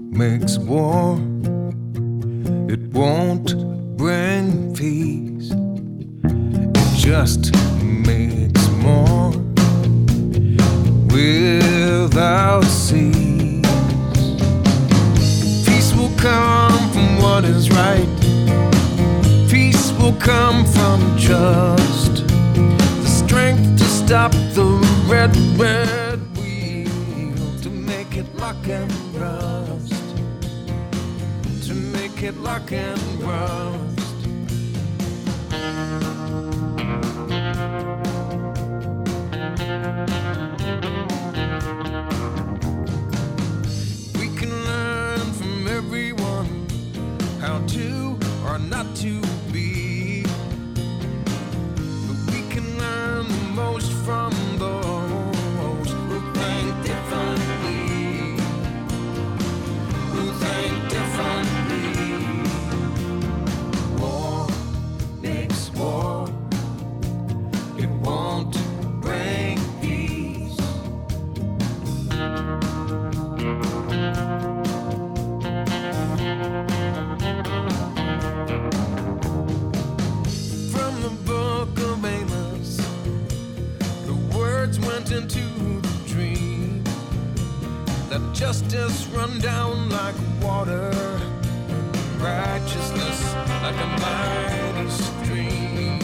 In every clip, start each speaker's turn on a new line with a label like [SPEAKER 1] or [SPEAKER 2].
[SPEAKER 1] makes war. It won't bring peace. It just makes more without cease. Peace will come from what is right. Peace will come from just the strength to stop the red wheel, to make it lock and rust, to make it lock and rust. We can learn from everyone how to or not to be, but we can learn the most from those who think differently, who think differently. War makes war. It won't bring peace. From the book of Amos, the words went into the dream. Let justice run down like water, righteousness like a mighty stream.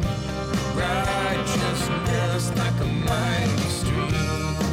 [SPEAKER 1] Righteousness like a mighty stream.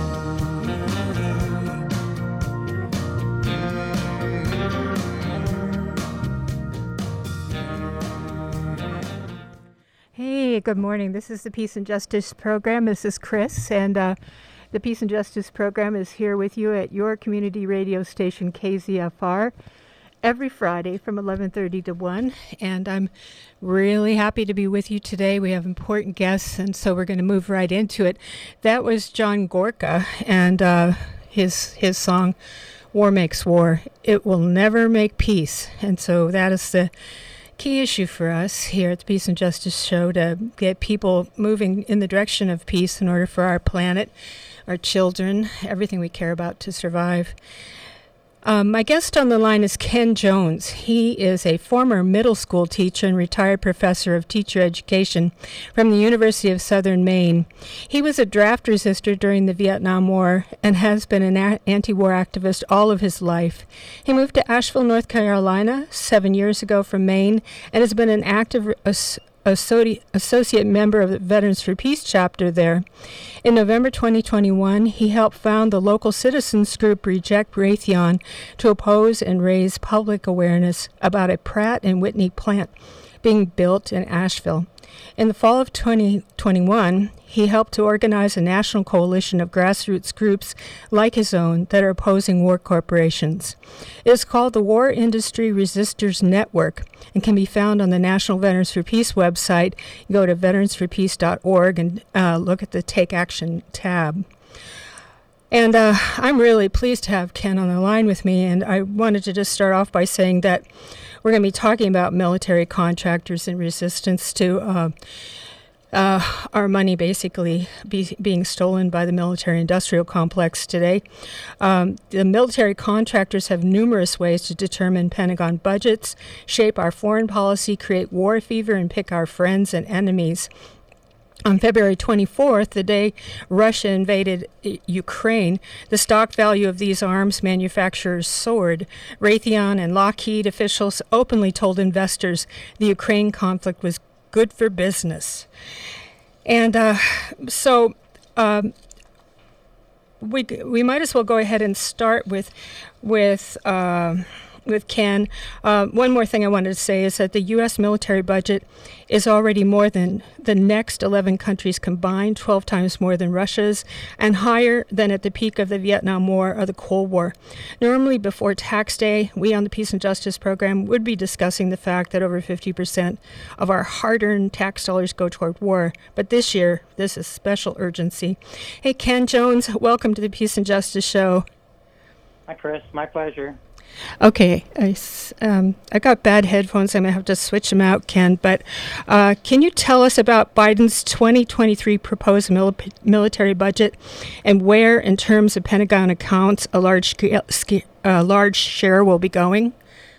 [SPEAKER 2] Hey, good morning. This is the Peace and Justice Program. This is Chris, and the Peace and Justice Program is here with you at your community radio station, KZFR, every Friday from 11:30 to 1, and I'm really happy to be with you today. We have important guests, and so we're going to move right into it. That was John Gorka and his song, War Makes War. It will never make peace, and so that is the key issue for us here at the Peace and Justice Show, to get people moving in the direction of peace in order for our planet, our children, everything we care about to survive. My guest on the line is Ken Jones. He is a former middle school teacher and retired professor of teacher education from the University of Southern Maine. He was a draft resistor during the Vietnam War and has been an anti-war activist all of his life. He moved to Asheville, North Carolina 7 years ago from Maine and has been an active associate member of the Veterans for Peace chapter there. In November 2021, he helped found the local citizens group Reject Raytheon to oppose and raise public awareness about a Pratt & Whitney plant being built in Asheville. In the fall of 2021, he helped to organize a national coalition of grassroots groups like his own that are opposing war corporations. It is called the War Industry Resistors Network and can be found on the National Veterans for Peace website. You go to veteransforpeace.org and look at the Take Action tab. And I'm really pleased to have Ken on the line with me, and I wanted to just start off by saying that we're going to be talking about military contractors and resistance to our money basically being stolen by the military-industrial complex today. The military contractors have numerous ways to determine Pentagon budgets, shape our foreign policy, create war fever, and pick our friends and enemies. On February 24th, the day Russia invaded Ukraine, the stock value of these arms manufacturers soared. Raytheon and Lockheed officials openly told investors the Ukraine conflict was good for business. And so we might as well go ahead and start with Ken. One more thing I wanted to say is that the U.S. military budget is already more than the next 11 countries combined, 12 times more than Russia's, and higher than at the peak of the Vietnam War or the Cold War. Normally, before tax day, we on the Peace and Justice Program would be discussing the fact that over 50% of our hard-earned tax dollars go toward war. But this year, this is special urgency. Hey, Ken Jones, welcome to the Peace and Justice Show.
[SPEAKER 3] Hi, Chris. My pleasure.
[SPEAKER 2] Okay, I got bad headphones. I'm going to have to switch them out, Ken. But can you tell us about Biden's 2023 proposed military budget and where, in terms of Pentagon accounts, a large share will be going?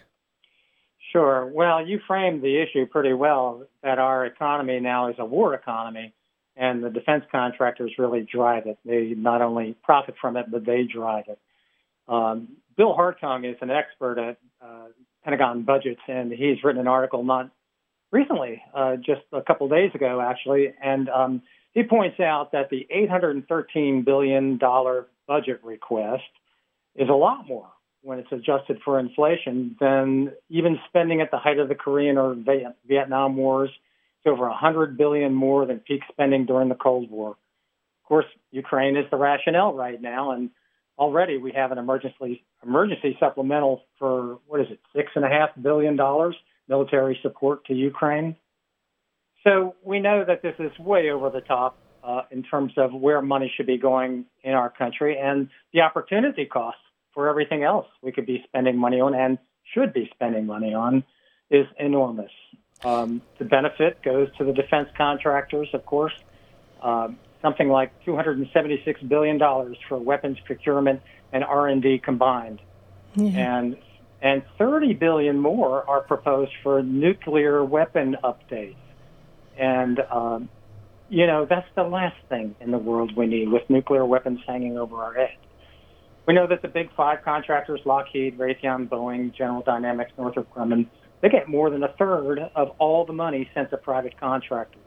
[SPEAKER 3] Sure. Well, you framed the issue pretty well, that our economy now is a war economy, and the defense contractors really drive it. They not only profit from it, but they drive it. Bill Hartung is an expert at Pentagon budgets, and he's written an article not recently, just a couple of days ago, actually, and he points out that the $813 billion budget request is a lot more when it's adjusted for inflation than even spending at the height of the Korean or Vietnam Wars. It's over $100 billion more than peak spending during the Cold War. Of course, Ukraine is the rationale right now, and already we have an emergency supplemental for, $6.5 billion military support to Ukraine. So we know that this is way over the top in terms of where money should be going in our country, and the opportunity cost for everything else we could be spending money on and should be spending money on is enormous. The benefit goes to the defense contractors, of course. Something like $276 billion for weapons procurement and R&D combined. Yeah. And $30 billion more are proposed for nuclear weapon updates. And, that's the last thing in the world we need, with nuclear weapons hanging over our head. We know that the big five contractors, Lockheed, Raytheon, Boeing, General Dynamics, Northrop Grumman, they get more than a third of all the money sent to private contractors.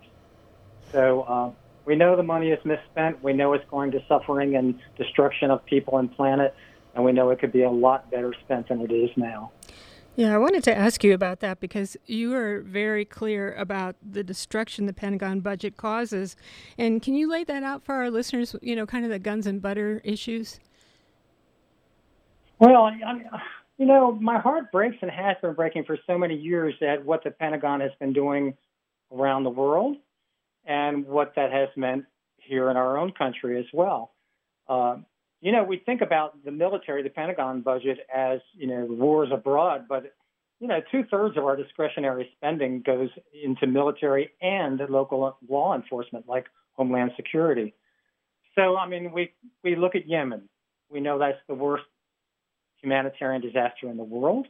[SPEAKER 3] So we know the money is misspent. We know it's going to suffering and destruction of people and planet, and we know it could be a lot better spent than it is now.
[SPEAKER 2] Yeah, I wanted to ask you about that because you are very clear about the destruction the Pentagon budget causes. And can you lay that out for our listeners, kind of the guns and butter issues?
[SPEAKER 3] Well, my heart breaks and has been breaking for so many years at what the Pentagon has been doing around the world and what that has meant here in our own country as well. We think about the military, the Pentagon budget, as, wars abroad, but, 2/3 of our discretionary spending goes into military and local law enforcement, like Homeland Security. So, we look at Yemen. We know that's the worst humanitarian disaster in the world.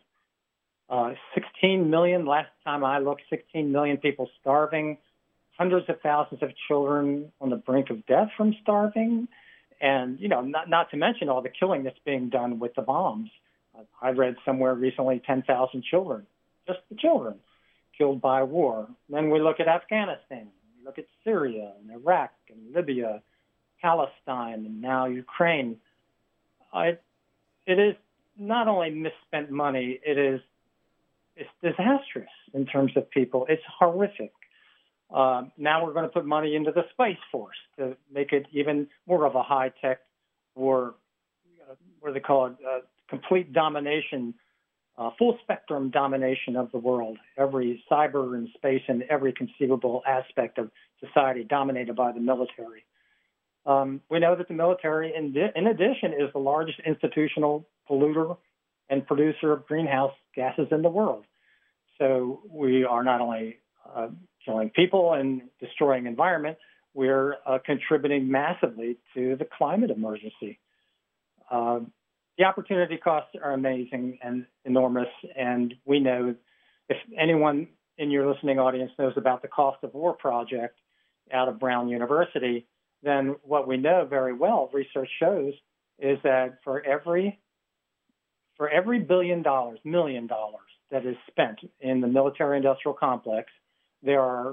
[SPEAKER 3] 16 million, last time I looked, 16 million people starving, hundreds of thousands of children on the brink of death from starving, and, not to mention all the killing that's being done with the bombs. I read somewhere recently 10,000 children, just the children, killed by war. Then we look at Afghanistan, we look at Syria and Iraq and Libya, Palestine, and now Ukraine. It is not only misspent money, it's disastrous in terms of people. It's horrific. Now we're going to put money into the Space Force to make it even more of a high-tech war, what do they call it, complete domination, full-spectrum domination of the world, every cyber and space and every conceivable aspect of society dominated by the military. We know that the military, in addition, is the largest institutional polluter and producer of greenhouse gases in the world. So we are not only killing people and destroying environment, we're contributing massively to the climate emergency. The opportunity costs are amazing and enormous, and we know, if anyone in your listening audience knows about the Cost of War project out of Brown University, then what we know very well, research shows, is that for every $1 billion, million dollars that is spent in the military-industrial complex, there are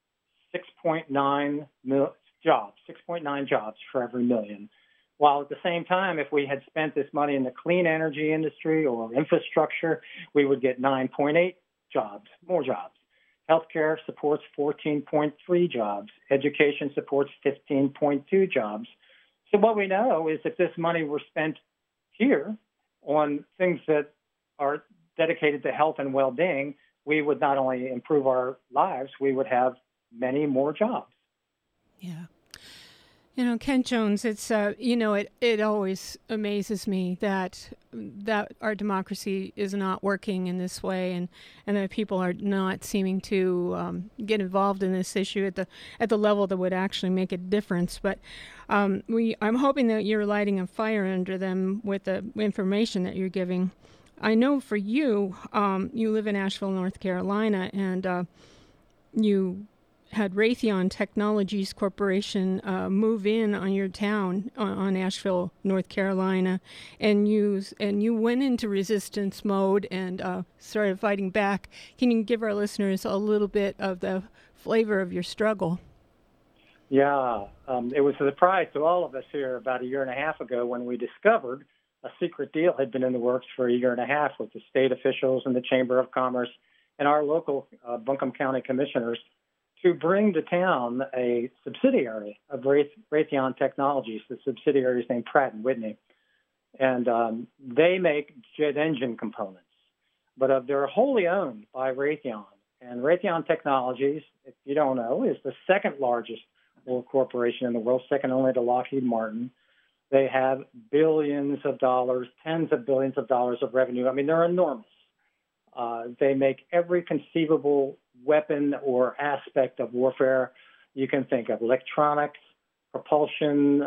[SPEAKER 3] 6.9 jobs for every million. While at the same time, if we had spent this money in the clean energy industry or infrastructure, we would get 9.8 jobs, more jobs. Healthcare supports 14.3 jobs. Education supports 15.2 jobs. So what we know is if this money were spent here on things that are dedicated to health and well-being, we would not only improve our lives, we would have many more jobs.
[SPEAKER 2] Yeah. Kent Jones, it's, it always amazes me that our democracy is not working in this way, and that people are not seeming to get involved in this issue at the level that would actually make a difference. But I'm hoping that you're lighting a fire under them with the information that you're giving. I know for you, you live in Asheville, North Carolina, and you had Raytheon Technologies Corporation move in on your town on Asheville, North Carolina, and you went into resistance mode and started fighting back. Can you give our listeners a little bit of the flavor of your struggle?
[SPEAKER 3] Yeah, it was a surprise to all of us here about a year and a half ago when we discovered a secret deal had been in the works for a year and a half with the state officials and the Chamber of Commerce and our local Buncombe County commissioners to bring to town a subsidiary of Raytheon Technologies. The subsidiary is named Pratt & Whitney. And they make jet engine components, but they're wholly owned by Raytheon. And Raytheon Technologies, if you don't know, is the second largest oil corporation in the world, second only to Lockheed Martin. They have billions of dollars, tens of billions of dollars of revenue. I mean, they're enormous. They make every conceivable weapon or aspect of warfare you can think of: electronics, propulsion,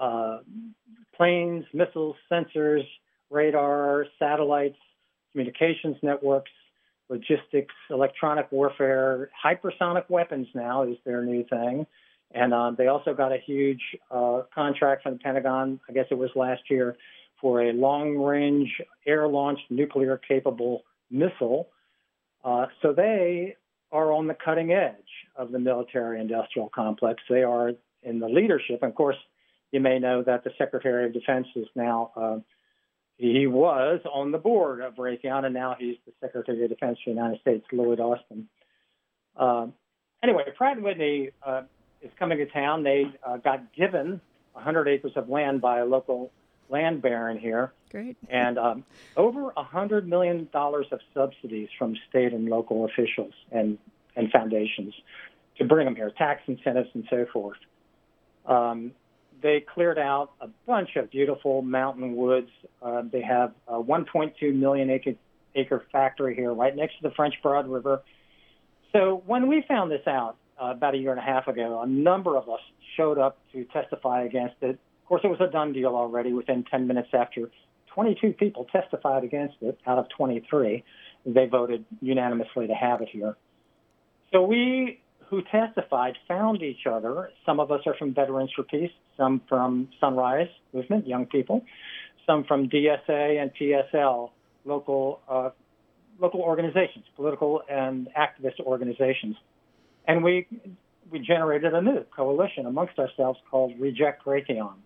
[SPEAKER 3] planes, missiles, sensors, radar, satellites, communications networks, logistics, electronic warfare. Hypersonic weapons now is their new thing. And they also got a huge contract from the Pentagon, I guess it was last year, for a long-range air-launched nuclear-capable missile. So they are on the cutting edge of the military-industrial complex. They are in the leadership. And of course, you may know that the Secretary of Defense is now, he was on the board of Raytheon, and now he's the Secretary of Defense of the United States, Lloyd Austin. Anyway, Pratt & Whitney is coming to town. They got given 100 acres of land by a local land baron here.
[SPEAKER 2] Great.
[SPEAKER 3] And over $100 million of subsidies from state and local officials and foundations to bring them here, tax incentives and so forth. They cleared out a bunch of beautiful mountain woods. They have a 1.2 million acre factory here right next to the French Broad River. So when we found this out about a year and a half ago, a number of us showed up to testify against it. Of course, it was a done deal already within 10 minutes after 22 people testified against it out of 23. They voted unanimously to have it here. So we who testified found each other. Some of us are from Veterans for Peace, some from Sunrise Movement, young people, some from DSA and PSL, local organizations, political and activist organizations. And we generated a new coalition amongst ourselves called Reject Raytheon.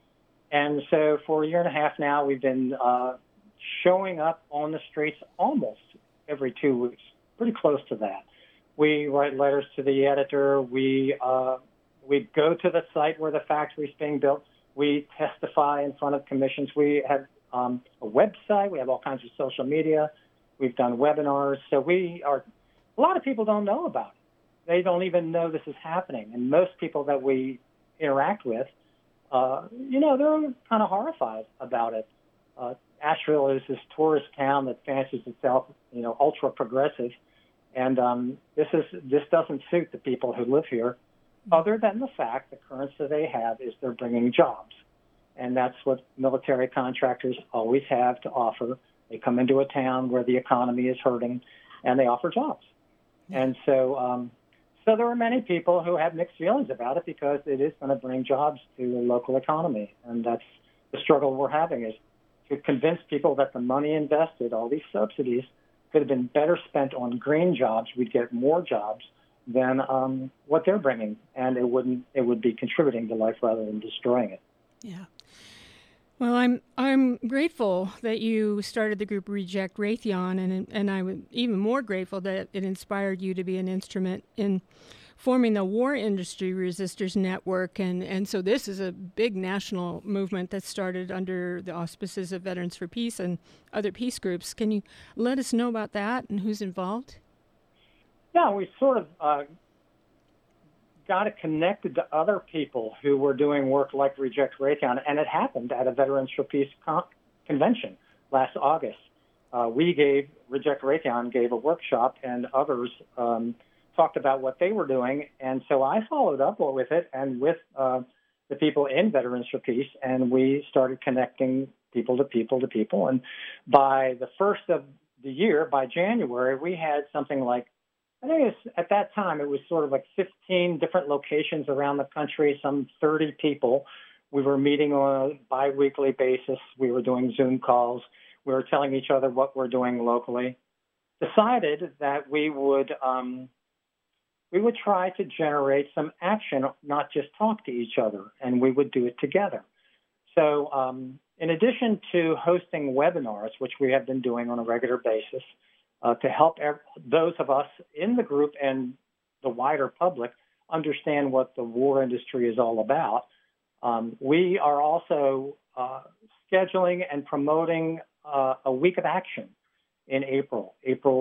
[SPEAKER 3] And so for a year and a half now, we've been showing up on the streets almost every 2 weeks, pretty close to that. We write letters to the editor. We go to the site where the factory is being built. We testify in front of commissions. We have a website. We have all kinds of social media. We've done webinars. So a lot of people don't know about it. They don't even know this is happening. And most people that we interact with, they're kind of horrified about it. Asheville is this tourist town that fancies itself, ultra progressive. And this doesn't suit the people who live here, other than the fact the currency they have is they're bringing jobs. And that's what military contractors always have to offer. They come into a town where the economy is hurting, and they offer jobs. And so there are many people who have mixed feelings about it because it is going to bring jobs to the local economy. And that's the struggle we're having, is to convince people that the money invested, all these subsidies, could have been better spent on green jobs. We'd get more jobs than what they're bringing, and it would be contributing to life rather than destroying it.
[SPEAKER 2] Yeah. Well, I'm grateful that you started the group Reject Raytheon, and I'm even more grateful that it inspired you to be an instrument in forming the War Industry Resistors Network. And so this is a big national movement that started under the auspices of Veterans for Peace and other peace groups. Can you let us know about that and who's involved?
[SPEAKER 3] Yeah, we sort of got it connected to other people who were doing work like Reject Raytheon, and it happened at a Veterans for Peace convention last August. Reject Raytheon gave a workshop, and others talked about what they were doing, and so I followed up with it and with the people in Veterans for Peace, and we started connecting people to people to people. And by the first of the year, by January, we had something like, I think at that time, it was sort of like 15 different locations around the country, some 30 people. We were meeting on a biweekly basis. We were doing Zoom calls. We were telling each other what we're doing locally. Decided that we would try to generate some action, not just talk to each other, and we would do it together. So in addition to hosting webinars, which we have been doing on a regular basis, to help those of us in the group and the wider public understand what the war industry is all about, we are also scheduling and promoting a week of action in April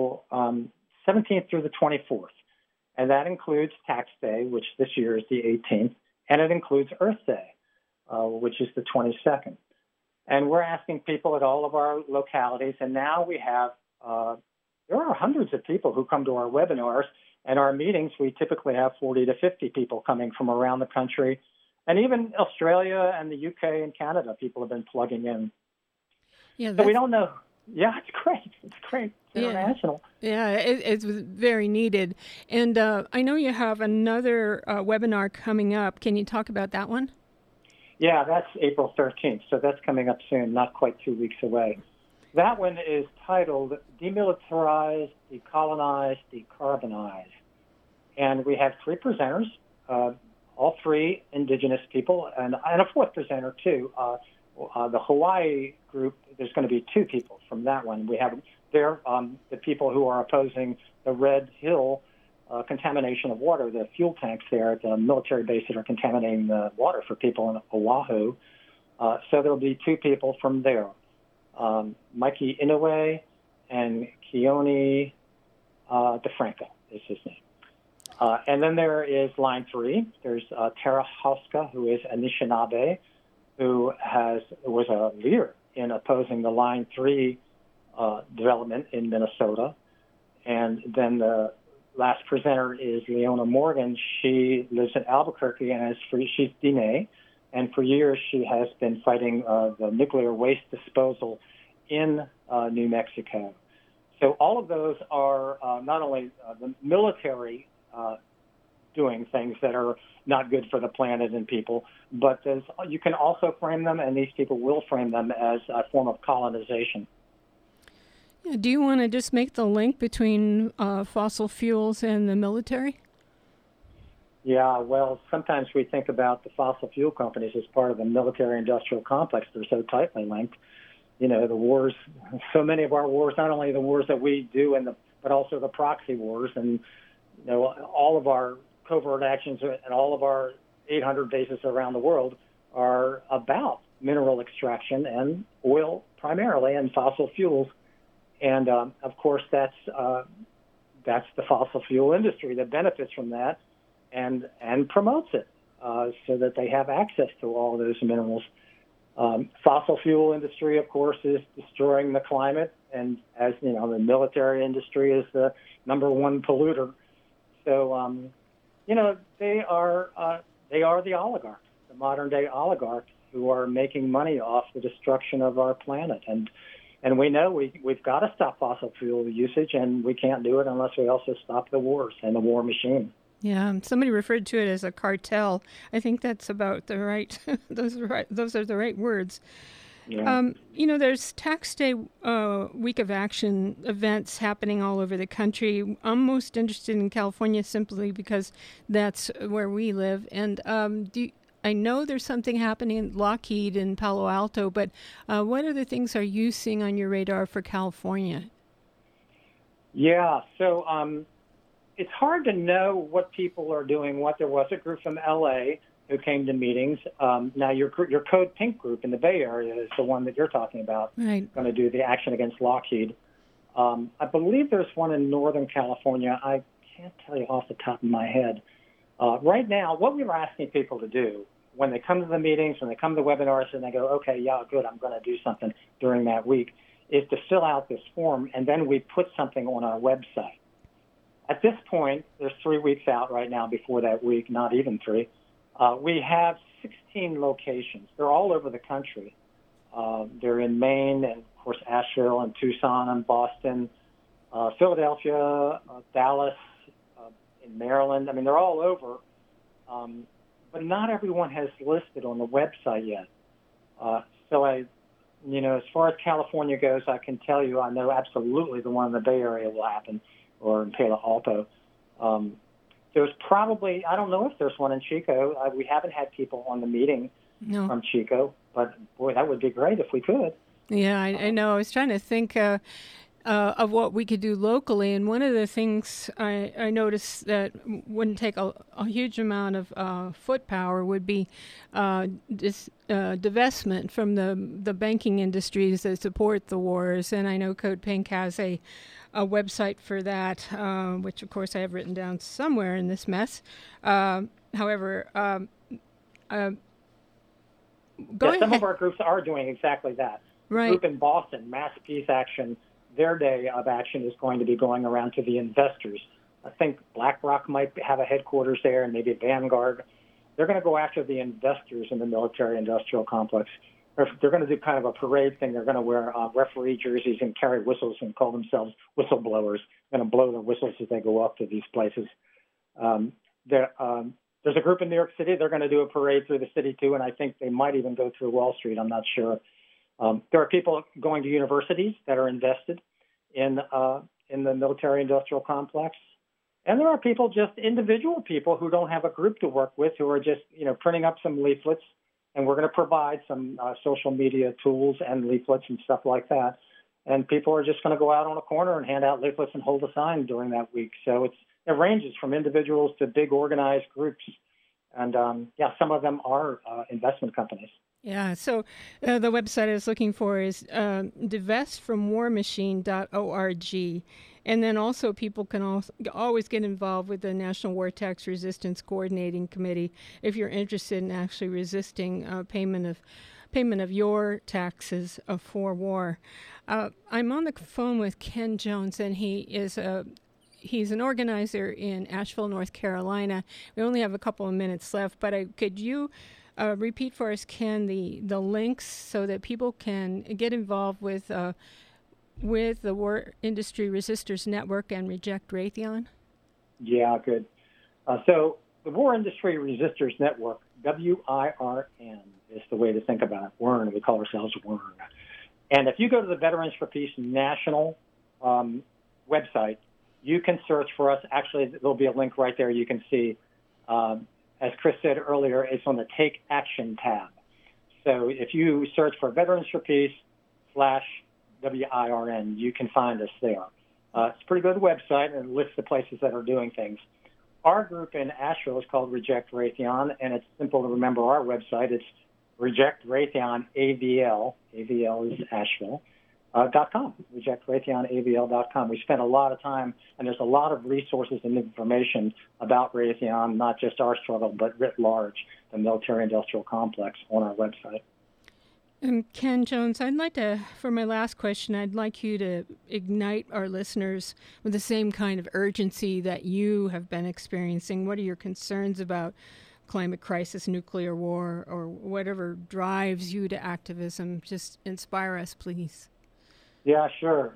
[SPEAKER 3] 17th through the 24th. And that includes Tax Day, which this year is the 18th, and it includes Earth Day, which is the 22nd. And we're asking people at all of our localities, and now we have, there are hundreds of people who come to our webinars, and our meetings, we typically have 40 to 50 people coming from around the country, and even Australia and the UK and Canada, people have been plugging in.
[SPEAKER 2] Yeah,
[SPEAKER 3] so we don't know. Yeah, it's great. It's great. It's international.
[SPEAKER 2] Yeah, it's very needed. And I know you have another webinar coming up. Can you talk about that one?
[SPEAKER 3] Yeah, that's April 13th. So that's coming up soon, not quite 2 weeks away. That one is titled Demilitarize, Decolonize, Decarbonize. And we have three presenters, all three indigenous people, and a fourth presenter, too. The Hawaii group, there's going to be two people from that one. We have there the people who are opposing the Red Hill contamination of water, the fuel tanks there at the military base that are contaminating the water for people in Oahu. So there'll be two people from there, Mikey Inoue and Keone DeFranco is his name. And then there is Line 3. There's Tara Hauska, who is Anishinaabe, who was a leader in opposing the Line 3 development in Minnesota. And then the last presenter is Leona Morgan. She lives in Albuquerque, and she's Diné. And for years, she has been fighting the nuclear waste disposal in New Mexico. So all of those are not only the military doing things that are not good for the planet and people, but you can also frame them, and these people will frame them as a form of colonization.
[SPEAKER 2] Yeah, do you want to just make the link between fossil fuels and the military?
[SPEAKER 3] Yeah, well, sometimes we think about the fossil fuel companies as part of the military-industrial complex. They're so tightly linked. You know, the wars, so many of our wars, not only the wars that we do, but also the proxy wars, and you know, all of our covert actions and all of our 800 bases around the world are about mineral extraction and oil primarily, and fossil fuels. And of course, that's the fossil fuel industry that benefits from that and promotes it so that they have access to all those minerals. Fossil fuel industry, of course, is destroying the climate, and as you know, the military industry is the number one polluter. So, you know, they are the oligarchs, the modern day oligarchs who are making money off the destruction of our planet. And we know we've got to stop fossil fuel usage, and we can't do it unless we also stop the wars and the war machine.
[SPEAKER 2] Yeah, somebody referred to it as a cartel. I think that's about the right. Those are the right words.
[SPEAKER 3] Yeah.
[SPEAKER 2] You know, there's Tax Day Week of Action events happening all over the country. I'm most interested in California simply because that's where we live. And I know there's something happening in Lockheed in Palo Alto, but what other things are you seeing on your radar for California?
[SPEAKER 3] Yeah, so it's hard to know what people are doing. There was a group from L.A. who came to meetings. Now, your Code Pink group in the Bay Area is the one that you're talking about,
[SPEAKER 2] right?
[SPEAKER 3] Going to do the action against Lockheed. I believe there's one in Northern California. I can't tell you off the top of my head. Right now, what we were asking people to do when they come to the meetings, when they come to the webinars, and they go, okay, yeah, good, I'm going to do something during that week, is to fill out this form, and then we put something on our website. At this point, there's 3 weeks out right now before that week, not even 3. We have 16 locations. They're all over the country. They're in Maine and, of course, Asheville and Tucson and Boston, Philadelphia, Dallas, in Maryland. I mean, they're all over. But not everyone has listed on the website yet. So as far as California goes, I can tell you I know absolutely the one in the Bay Area will happen, or in Palo Alto. There's probably, I don't know if there's one in Chico. We haven't had people on the meeting from Chico, but boy, that would be great if we could.
[SPEAKER 2] Yeah, I know. I was trying to think of what we could do locally, and one of the things I noticed that wouldn't take a huge amount of foot power would be divestment from the banking industries that support the wars. And I know Code Pink has a website for that, which of course I have written down somewhere in this mess. However,
[SPEAKER 3] some of our groups are doing exactly that.
[SPEAKER 2] Right.
[SPEAKER 3] The group in Boston, Mass Peace Action, their day of action is going to be going around to the investors. I think BlackRock might have a headquarters there, and maybe Vanguard. They're going to go after the investors in the military-industrial complex. They're going to do kind of a parade thing. They're going to wear referee jerseys and carry whistles and call themselves whistleblowers. They're going to blow their whistles as they go up to these places. There's a group in New York City. They're going to do a parade through the city, too, and I think they might even go through Wall Street. I'm not sure. There are people going to universities that are invested in the military-industrial complex. And there are people, just individual people who don't have a group to work with, who are just, printing up some leaflets. And we're going to provide some social media tools and leaflets and stuff like that. And people are just going to go out on a corner and hand out leaflets and hold a sign during that week. So it ranges from individuals to big organized groups. And, some of them are investment companies.
[SPEAKER 2] Yeah, so the website I was looking for is divestfromwarmachine.org. And then also people can always get involved with the National War Tax Resistance Coordinating Committee if you're interested in actually resisting payment of your taxes for war. I'm on the phone with Ken Jones, and he's an organizer in Asheville, North Carolina. We only have a couple of minutes left, but could you repeat for us, Ken, the links so that people can get involved with the War Industry Resistors Network and Reject Raytheon?
[SPEAKER 3] Yeah, good. So the War Industry Resistors Network, WIRN, is the way to think about it. WIRN, we call ourselves WIRN. And if you go to the Veterans for Peace National website, you can search for us. Actually, there'll be a link right there. You can see, as Chris said earlier, it's on the Take Action tab. So if you search for Veterans for Peace /WIRN, you can find us there. It's a pretty good website, and it lists the places that are doing things. Our group in Asheville is called Reject Raytheon, and it's simple to remember our website. It's Reject Raytheon AVL. AVL is Asheville. .com, rejectraytheonavl.com. We spent a lot of time, and there's a lot of resources and information about Raytheon, not just our struggle, but writ large, the military-industrial complex, on our website.
[SPEAKER 2] Ken Jones, for my last question, I'd like you to ignite our listeners with the same kind of urgency that you have been experiencing. What are your concerns about climate crisis, nuclear war, or whatever drives you to activism? Just inspire us, please.
[SPEAKER 3] Yeah, sure.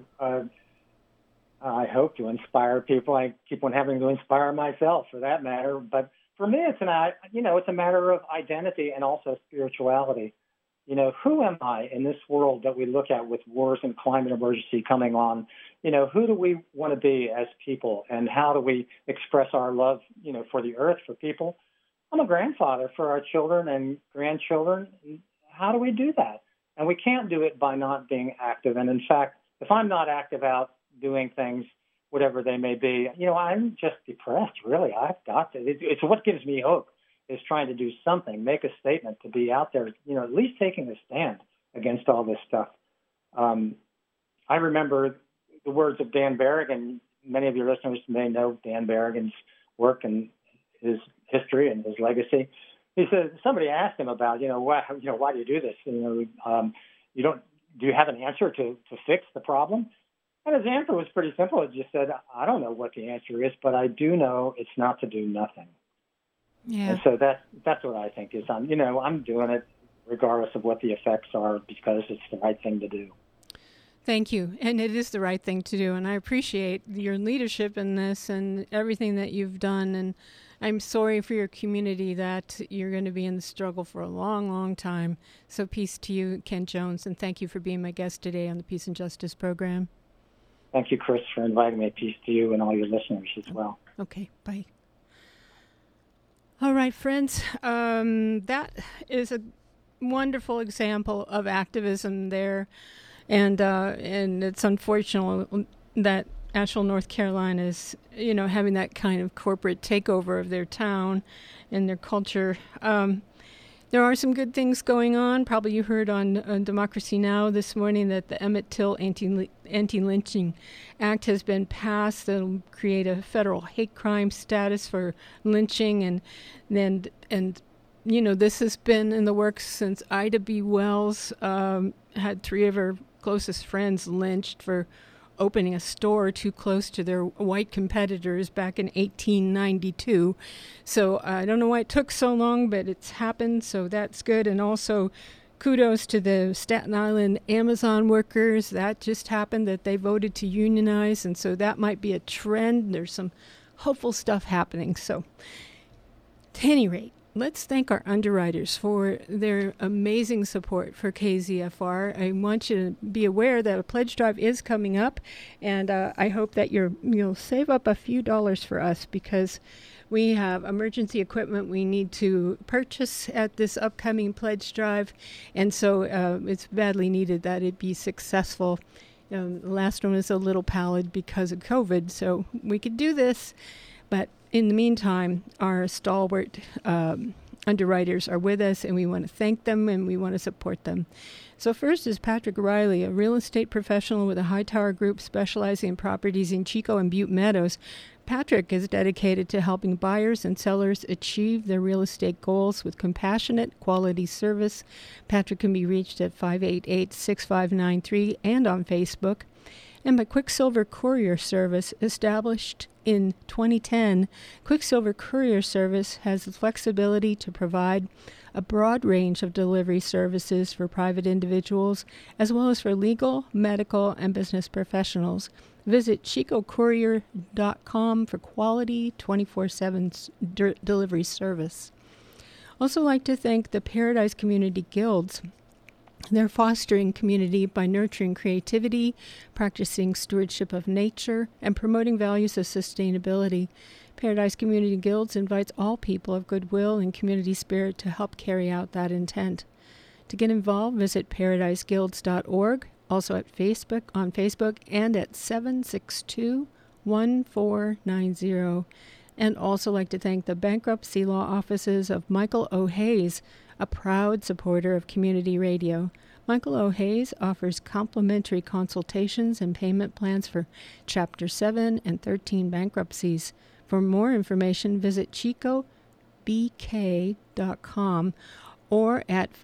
[SPEAKER 3] I hope to inspire people. I keep on having to inspire myself, for that matter. But for me, it's a matter of identity and also spirituality. Who am I in this world that we look at with wars and climate emergency coming on? Who do we want to be as people, and how do we express our love, for the earth, for people? I'm a grandfather for our children and grandchildren. How do we do that? And we can't do it by not being active. And in fact, if I'm not active out doing things, whatever they may be, I'm just depressed, really. I've got to. It's what gives me hope, is trying to do something, make a statement, to be out there, at least taking a stand against all this stuff. I remember the words of Dan Berrigan. Many of your listeners may know Dan Berrigan's work and his history and his legacy. He said somebody asked him about, why do you do this? Do you have an answer to fix the problem? And his answer was pretty simple. It just said, I don't know what the answer is, but I do know it's not to do nothing.
[SPEAKER 2] Yeah.
[SPEAKER 3] And so that's what I think is, I'm doing it regardless of what the effects are because it's the right thing to do.
[SPEAKER 2] Thank you. And it is the right thing to do. And I appreciate your leadership in this and everything that you've done. And I'm sorry for your community that you're going to be in the struggle for a long, long time. So peace to you, Kent Jones. And thank you for being my guest today on the Peace and Justice program.
[SPEAKER 3] Thank you, Chris, for inviting me. Peace to you and all your listeners as well.
[SPEAKER 2] Okay. Bye. All right, friends. That is a wonderful example of activism there. And it's unfortunate that Asheville, North Carolina is, having that kind of corporate takeover of their town and their culture. There are some good things going on. Probably you heard on Democracy Now! This morning that the Emmett Till Anti-Lynching Act has been passed. That'll create a federal hate crime status for lynching. And this has been in the works since Ida B. Wells had 3 of her closest friends lynched for opening a store too close to their white competitors back in 1892. So I don't know why it took so long, but it's happened, so that's good. And also kudos to the Staten Island Amazon workers. That just happened, that they voted to unionize, and so that might be a trend. There's some hopeful stuff happening. So at any rate, let's thank our underwriters for their amazing support for KZFR. I want you to be aware that a pledge drive is coming up, and I hope that you'll save up a few dollars for us because we have emergency equipment we need to purchase at this upcoming pledge drive, and so it's badly needed that it be successful. The last one was a little pallid because of COVID, so we could do this, but in the meantime, our stalwart underwriters are with us, and we want to thank them and we want to support them. So first is Patrick Riley, a real estate professional with a Hightower Group specializing in properties in Chico and Butte Meadows. Patrick is dedicated to helping buyers and sellers achieve their real estate goals with compassionate, quality service. Patrick can be reached at 588-6593 and on Facebook. And by Quicksilver Courier Service, established in 2010, Quicksilver Courier Service has the flexibility to provide a broad range of delivery services for private individuals, as well as for legal, medical, and business professionals. Visit chicocourier.com for quality 24/7 delivery service. Also like to thank the Paradise Community Guilds. They're fostering community by nurturing creativity, practicing stewardship of nature, and promoting values of sustainability. Paradise Community Guilds invites all people of goodwill and community spirit to help carry out that intent. To get involved, visit paradiseguilds.org, also on Facebook, and at 762-1490. And also like to thank the bankruptcy law offices of Michael O. Hayes, a proud supporter of community radio. Michael O. Hayes offers complimentary consultations and payment plans for Chapter 7 and 13 bankruptcies. For more information, visit chicobk.com or at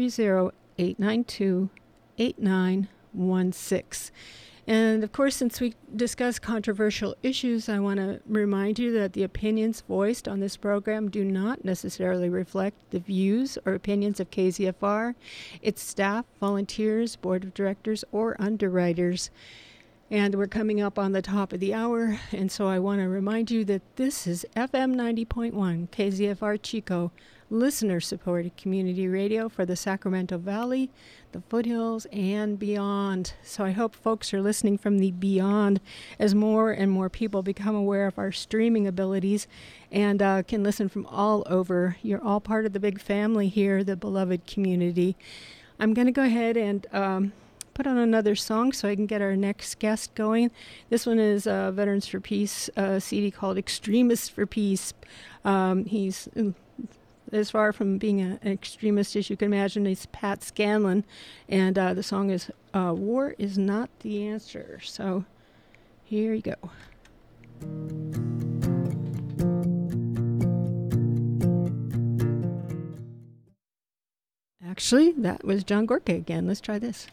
[SPEAKER 2] 530-892-8916. And of course, since we discuss controversial issues, I want to remind you that the opinions voiced on this program do not necessarily reflect the views or opinions of KZFR, its staff, volunteers, board of directors, or underwriters. And we're coming up on the top of the hour, and so I want to remind you that this is FM 90.1 KZFR Chico, listener-supported community radio for the Sacramento Valley, the foothills, and beyond. So I hope folks are listening from the beyond as more and more people become aware of our streaming abilities and can listen from all over. You're all part of the big family here, the beloved community. I'm going to go ahead and put on another song so I can get our next guest going. This one is Veterans for Peace, a CD called Extremists for Peace. He's as far from being an extremist as you can imagine. He's Pat Scanlon, and the song is War is Not the Answer. So here you go. Actually, that was John Gorka again. Let's try this.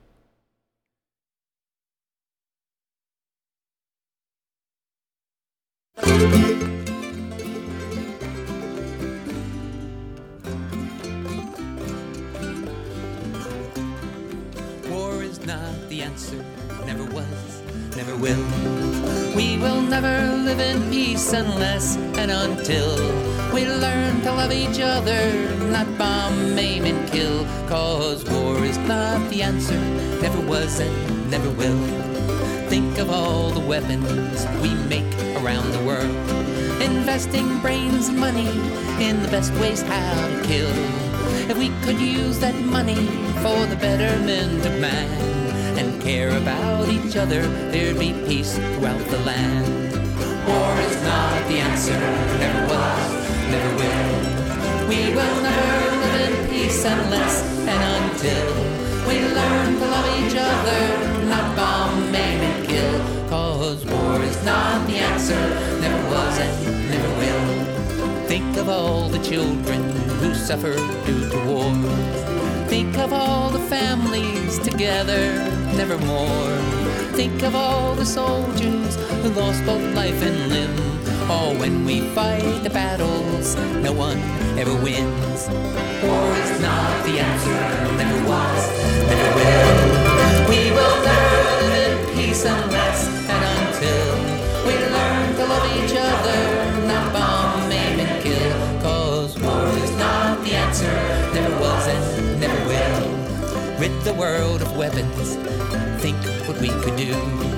[SPEAKER 4] War is not the answer, never was, never will. We will never live in peace unless and until we learn to love each other, not bomb, maim, and kill. 'Cause war is not the answer, never was and never will. Think of all the weapons we make around the world, investing brains and money in the best ways how to kill. If we could use that money for the betterment of man and care about each other, there'd be peace throughout the land. War is not the answer, never was, never will. We will never live in peace unless and until we learn to love each other, not bomb, maim, and kill. 'Cause war is not the answer, never was and never will. Think of all the children who suffer due to war. Think of all the families together, nevermore. Think of all the soldiers who lost both life and limb. Oh, when we fight the battles, no one ever wins. War is not the answer, never was, never will. We will never live in peace unless and until we learn to love each other, not bomb, maim, and kill. 'Cause war is not the answer, never was and never will. Rid the world of weapons, think what we could do.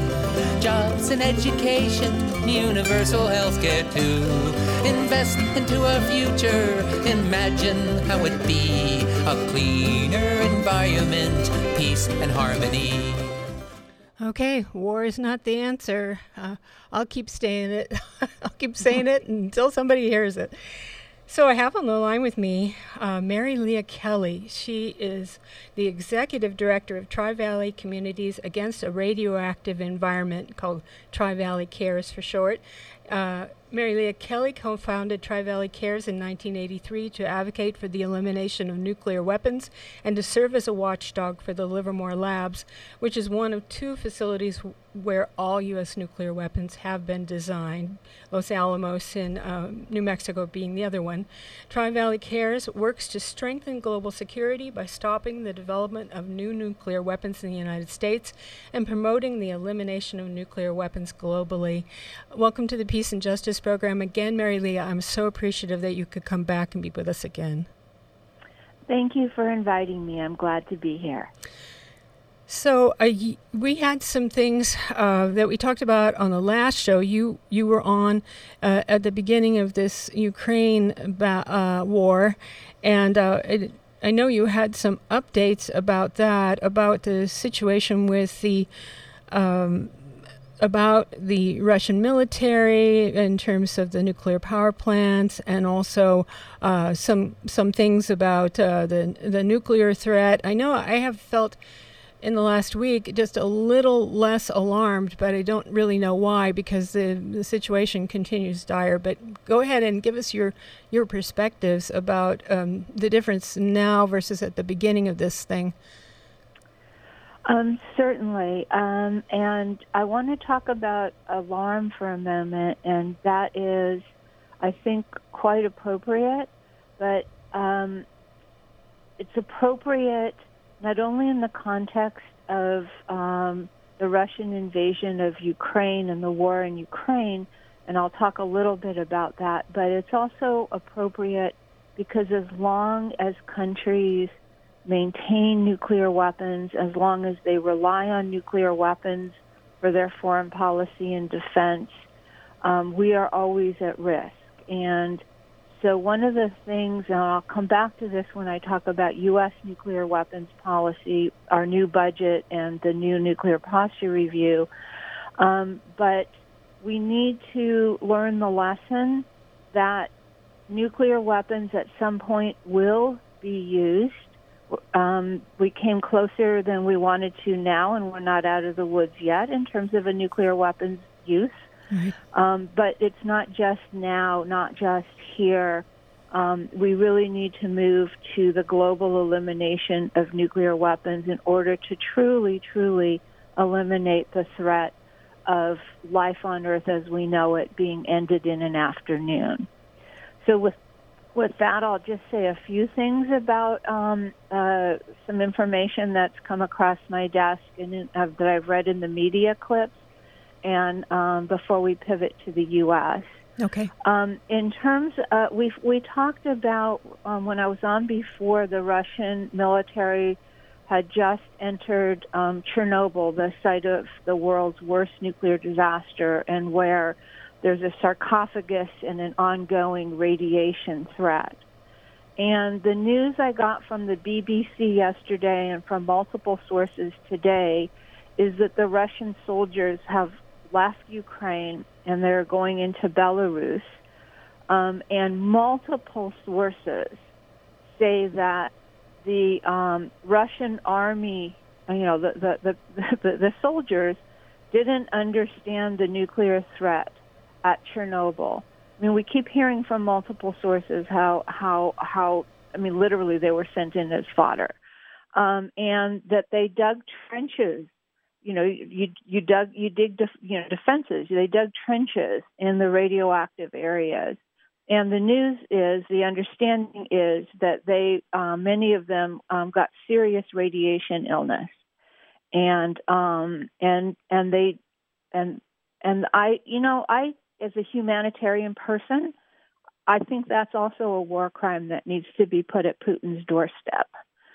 [SPEAKER 4] Jobs and education, universal health care too. Invest into our future, imagine how it'd be. A cleaner environment, peace and harmony.
[SPEAKER 2] Okay, war is not the answer. I'll keep saying it. I'll keep saying it until somebody hears it. So I have on the line with me Mary Leah Kelly. She is the Executive Director of Tri-Valley Communities Against a Radioactive Environment, called Tri-Valley Cares for short. Mary Leah Kelly co-founded Tri-Valley Cares in 1983 to advocate for the elimination of nuclear weapons and to serve as a watchdog for the Livermore Labs, which is one of two facilities where all U.S. nuclear weapons have been designed, Los Alamos in New Mexico being the other one. Tri-Valley Cares works to strengthen global security by stopping the development of new nuclear weapons in the United States and promoting the elimination of nuclear weapons globally. Welcome to the Peace and Justice program again, Mary Leah. I'm so appreciative that you could come back and be with us again.
[SPEAKER 5] Thank you for inviting me. I'm glad to be here.
[SPEAKER 2] So we had some things that we talked about on the last show. You were on at the beginning of this Ukraine war, and I know you had some updates about that, about the situation with the about the Russian military in terms of the nuclear power plants, and also some things about the nuclear threat. I know I have felt in the last week just a little less alarmed, but I don't really know why, because the situation continues dire. But go ahead and give us your perspectives about the difference now versus at the beginning of this thing.
[SPEAKER 5] Certainly. And I want to talk about alarm for a moment, and that is, I think, quite appropriate. But it's appropriate not only in the context of the Russian invasion of Ukraine and the war in Ukraine, and I'll talk a little bit about that, but it's also appropriate because as long as countries maintain nuclear weapons, as long as they rely on nuclear weapons for their foreign policy and defense, we are always at risk. And so one of the things, and I'll come back to this when I talk about U.S. nuclear weapons policy, our new budget, and the new nuclear posture review, but we need to learn the lesson that nuclear weapons at some point will be used. We came closer than we wanted to now, and we're not out of the woods yet in terms of a nuclear weapons use. Right. But it's not just now, not just here. we really need to move to the global elimination of nuclear weapons in order to truly, truly eliminate the threat of life on Earth as we know it being ended in an afternoon. So with that, I'll just say a few things about some information that's come across my desk and that I've read in the media clips, and before we pivot to the U.S.
[SPEAKER 2] Okay.
[SPEAKER 5] In terms, we talked about when I was on before, the Russian military had just entered Chernobyl, the site of the world's worst nuclear disaster, and where there's a sarcophagus and an ongoing radiation threat. And the news I got from the BBC yesterday and from multiple sources today is that the Russian soldiers have left Ukraine and they're going into Belarus. And multiple sources say that the Russian army, the soldiers didn't understand the nuclear threat at Chernobyl. I mean, we keep hearing from multiple sources how literally they were sent in as fodder, and that they dug trenches. You dig defenses. They dug trenches in the radioactive areas. And the understanding is that they, many of them, got serious radiation illness, and I, as a humanitarian person, I think that's also a war crime that needs to be put at Putin's doorstep.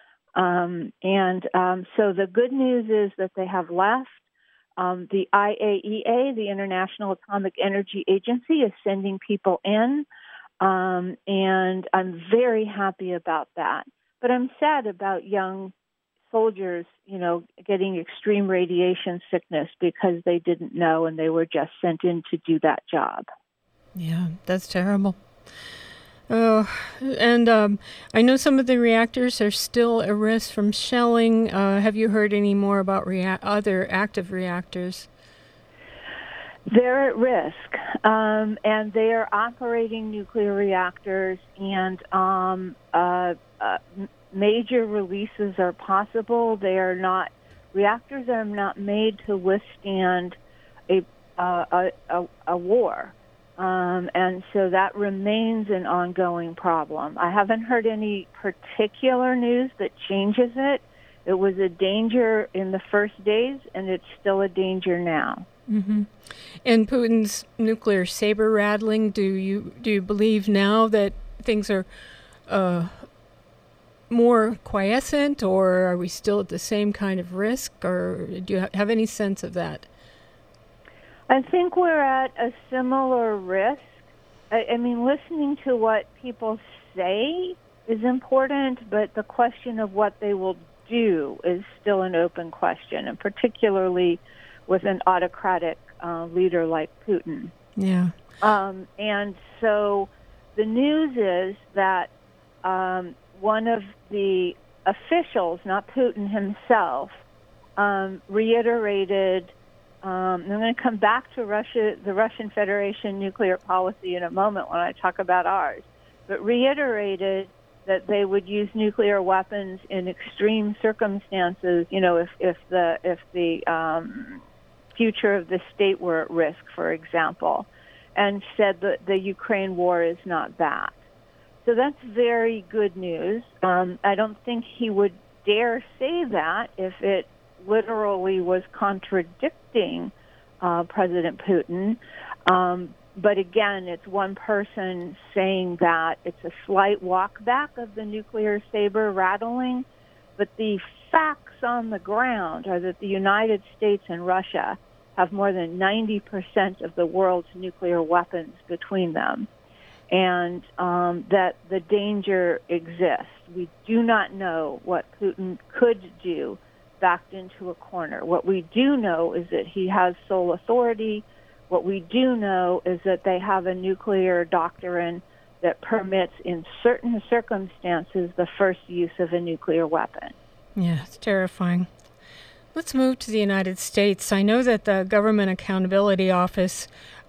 [SPEAKER 5] So the good news is that they have left. The IAEA, the International Atomic Energy Agency, is sending people in. And I'm very happy about that. But I'm sad about young soldiers, getting extreme radiation sickness because they didn't know and they were just sent in to do that job.
[SPEAKER 2] Yeah, that's terrible. Oh, and I know some of the reactors are still at risk from shelling. Have you heard any more about other active reactors?
[SPEAKER 5] They're at risk, and they are operating nuclear reactors, and major releases are possible. Reactors are not made to withstand a war, and so that remains an ongoing problem. I haven't heard any particular news that changes it. It was a danger in the first days, and it's still a danger now.
[SPEAKER 2] Mm-hmm. And Putin's nuclear saber rattling, do you believe now that things are more quiescent, or are we still at the same kind of risk, or do you have any sense of that?
[SPEAKER 5] I think we're at a similar risk. I mean, listening to what people say is important, but the question of what they will do is still an open question, and particularly with an autocratic leader like Putin.
[SPEAKER 2] Yeah.
[SPEAKER 5] And so the news is that one of the officials, not Putin himself, reiterated, I'm going to come back to the Russian Federation nuclear policy in a moment when I talk about ours, but reiterated that they would use nuclear weapons in extreme circumstances, if the future of the state were at risk, for example, and said that the Ukraine war is not that. So that's very good news. I don't think he would dare say that if it literally was contradicting President Putin. But again, it's one person saying that it's a slight walk back of the nuclear saber rattling, but the facts on the ground are that the United States and Russia have more than 90% of the world's nuclear weapons between them, and that the danger exists. We do not know what Putin could do backed into a corner. What we do know is that he has sole authority. What we do know is that they have a nuclear doctrine that permits, in certain circumstances, the first use of a nuclear weapon.
[SPEAKER 2] Yeah, it's terrifying. Let's move to the United States. I know that the Government Accountability Office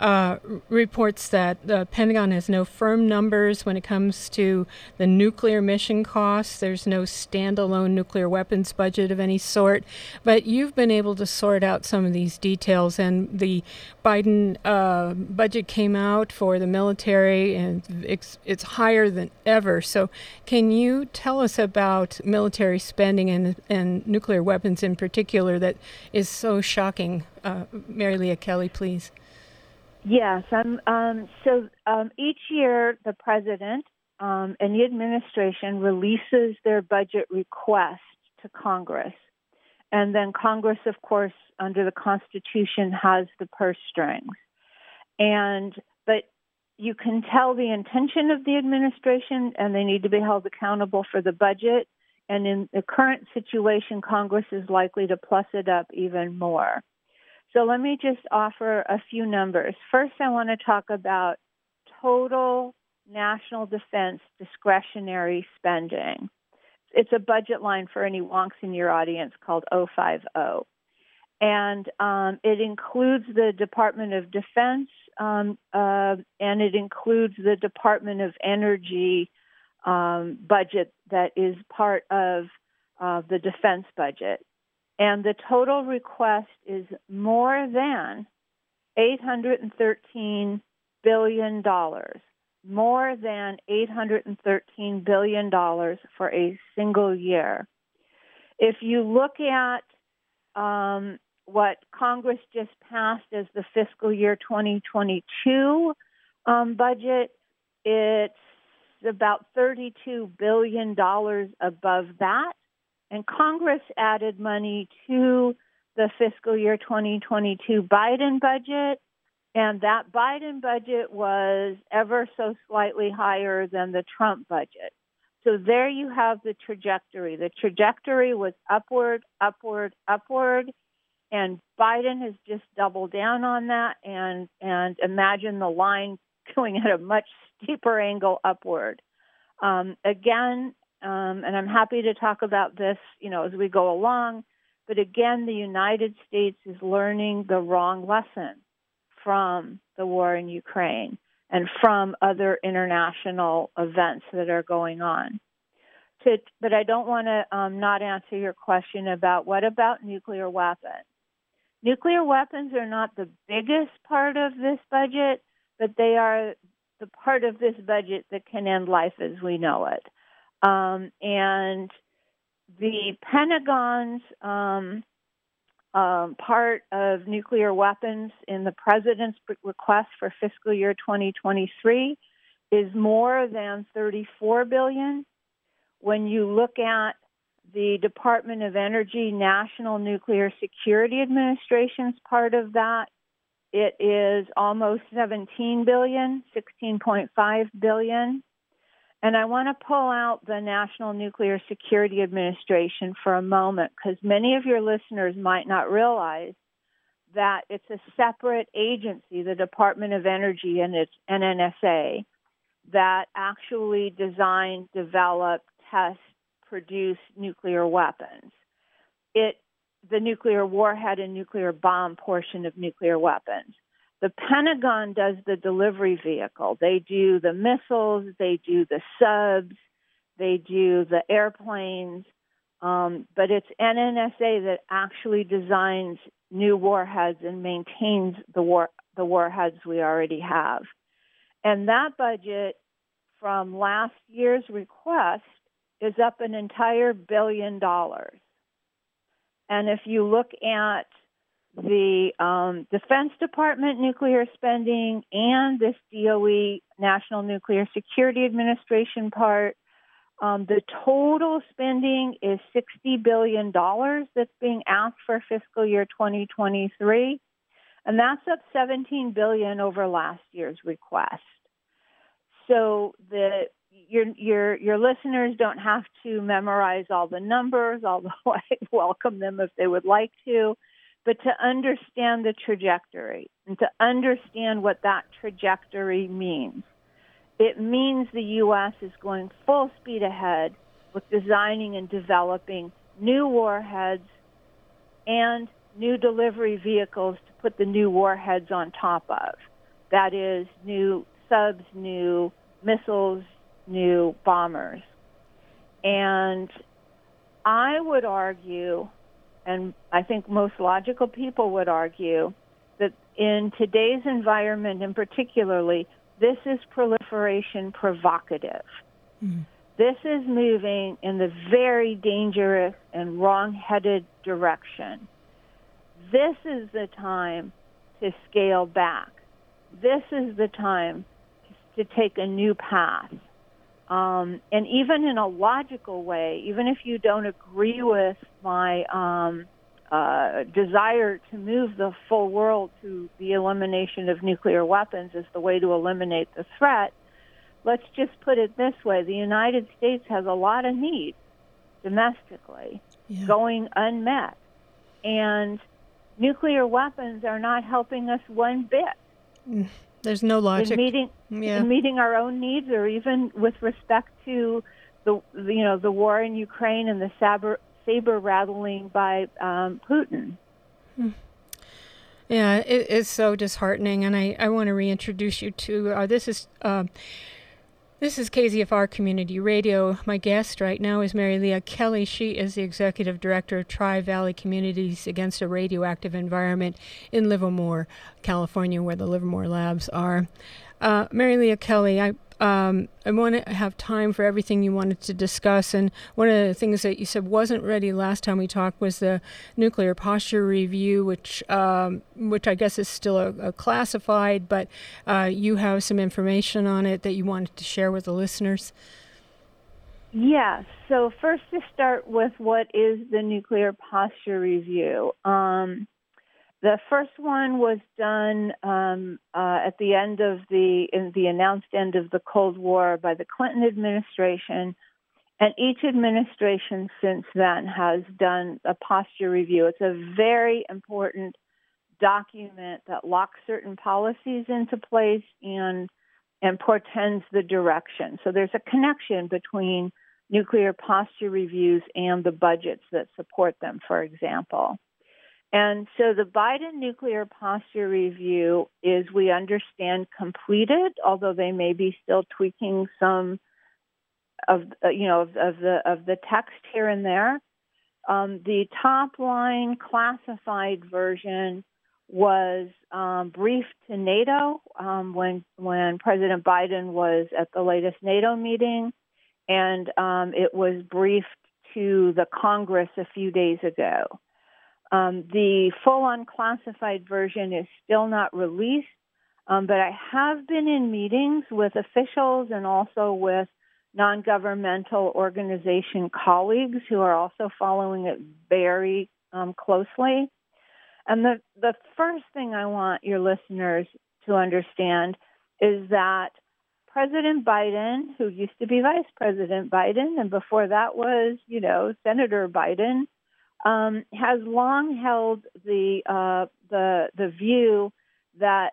[SPEAKER 2] reports that the Pentagon has no firm numbers when it comes to the nuclear mission costs. There's no standalone nuclear weapons budget of any sort. But you've been able to sort out some of these details, and the Biden budget came out for the military, and it's higher than ever. So can you tell us about military spending and nuclear weapons in particular that is so shocking? Mary Leah Kelly, please.
[SPEAKER 5] Yes. Each year, the president and the administration releases their budget request to Congress. And then Congress, of course, under the Constitution, has the purse strings. But you can tell the intention of the administration, and they need to be held accountable for the budget. And in the current situation, Congress is likely to plus it up even more. So let me just offer a few numbers. First, I want to talk about total national defense discretionary spending. It's a budget line for any wonks in your audience called 050. And it includes the Department of Defense, and it includes the Department of Energy budget that is part of the defense budget. And the total request is more than $813 billion, more than $813 billion for a single year. If you look at what Congress just passed as the fiscal year 2022 budget, it's about $32 billion above that. And Congress added money to the fiscal year 2022 Biden budget, and that Biden budget was ever so slightly higher than the Trump budget. So there you have the trajectory. The trajectory was upward, upward, upward, and Biden has just doubled down on that, and imagine the line going at a much steeper angle upward. And I'm happy to talk about this, as we go along. But again, the United States is learning the wrong lesson from the war in Ukraine and from other international events that are going on. But I don't want to not answer your question about what about nuclear weapons. Nuclear weapons are not the biggest part of this budget, but they are the part of this budget that can end life as we know it. And the Pentagon's part of nuclear weapons in the president's request for fiscal year 2023 is more than $34 billion. When you look at the Department of Energy National Nuclear Security Administration's part of that, it is almost $17 billion, $16.5 billion. And I want to pull out the National Nuclear Security Administration for a moment, because many of your listeners might not realize that it's a separate agency, the Department of Energy and its NNSA, that actually design, develop, test, produce nuclear weapons. The nuclear warhead and nuclear bomb portion of nuclear weapons. The Pentagon does the delivery vehicle. They do the missiles, they do the subs, they do the airplanes, but it's NNSA that actually designs new warheads and maintains the warheads we already have. And that budget from last year's request is up an entire $1 billion. And if you look at the Defense Department nuclear spending and this DOE National Nuclear Security Administration part, the total spending is $60 billion that's being asked for fiscal year 2023, and that's up $17 billion over last year's request. So your listeners don't have to memorize all the numbers, although I welcome them if they would like to. But to understand the trajectory and to understand what that trajectory means. It means the U.S. is going full speed ahead with designing and developing new warheads and new delivery vehicles to put the new warheads on top of. That is, new subs, new missiles, new bombers. And I would argue, and I think most logical people would argue, that in today's environment in particularly, this is proliferation provocative. Mm. This is moving in the very dangerous and wrong-headed direction. This is the time to scale back. This is the time to take a new path. And even in a logical way, even if you don't agree with my desire to move the full world to the elimination of nuclear weapons as the way to eliminate the threat, let's just put it this way. The United States has a lot of needs domestically going unmet. And nuclear weapons are not helping us one bit.
[SPEAKER 2] There's no logic
[SPEAKER 5] in meeting our own needs, or even with respect to the war in Ukraine and the saber rattling by Putin.
[SPEAKER 2] Yeah, it is so disheartening, and I want to reintroduce you to this is KZFR Community Radio. My guest right now is Mary Leah Kelly. She is the Executive Director of Tri-Valley Communities Against a Radioactive Environment in Livermore, California, where the Livermore labs are. Mary Leah Kelly, I want to have time for everything you wanted to discuss, and one of the things that you said wasn't ready last time we talked was the nuclear posture review, which I guess is still a classified, but you have some information on it that you wanted to share with the listeners.
[SPEAKER 5] Yes. So first, to start with, what is the nuclear posture review? The first one was done at the end of the announced end of the Cold War by the Clinton administration, and each administration since then has done a posture review. It's a very important document that locks certain policies into place and portends the direction. So there's a connection between nuclear posture reviews and the budgets that support them, for example. And so the Biden nuclear posture review is, we understand, completed, although they may be still tweaking some of the text here and there. The top line classified version was briefed to NATO when President Biden was at the latest NATO meeting, and it was briefed to the Congress a few days ago. The full unclassified version is still not released, but I have been in meetings with officials and also with non-governmental organization colleagues who are also following it very closely. And the first thing I want your listeners to understand is that President Biden, who used to be Vice President Biden, and before that was, Senator Biden, has long held the view that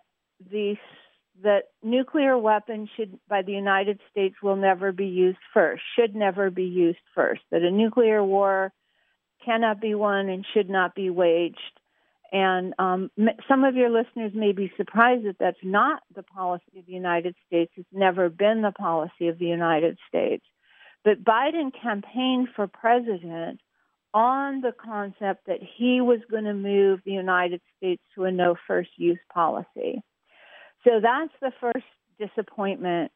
[SPEAKER 5] that nuclear weapons by the United States will never be used first, should never be used first, that a nuclear war cannot be won and should not be waged. And some of your listeners may be surprised that that's not the policy of the United States. It's never been the policy of the United States. But Biden campaigned for president on the concept that he was going to move the United States to a no first use policy. So that's the first disappointment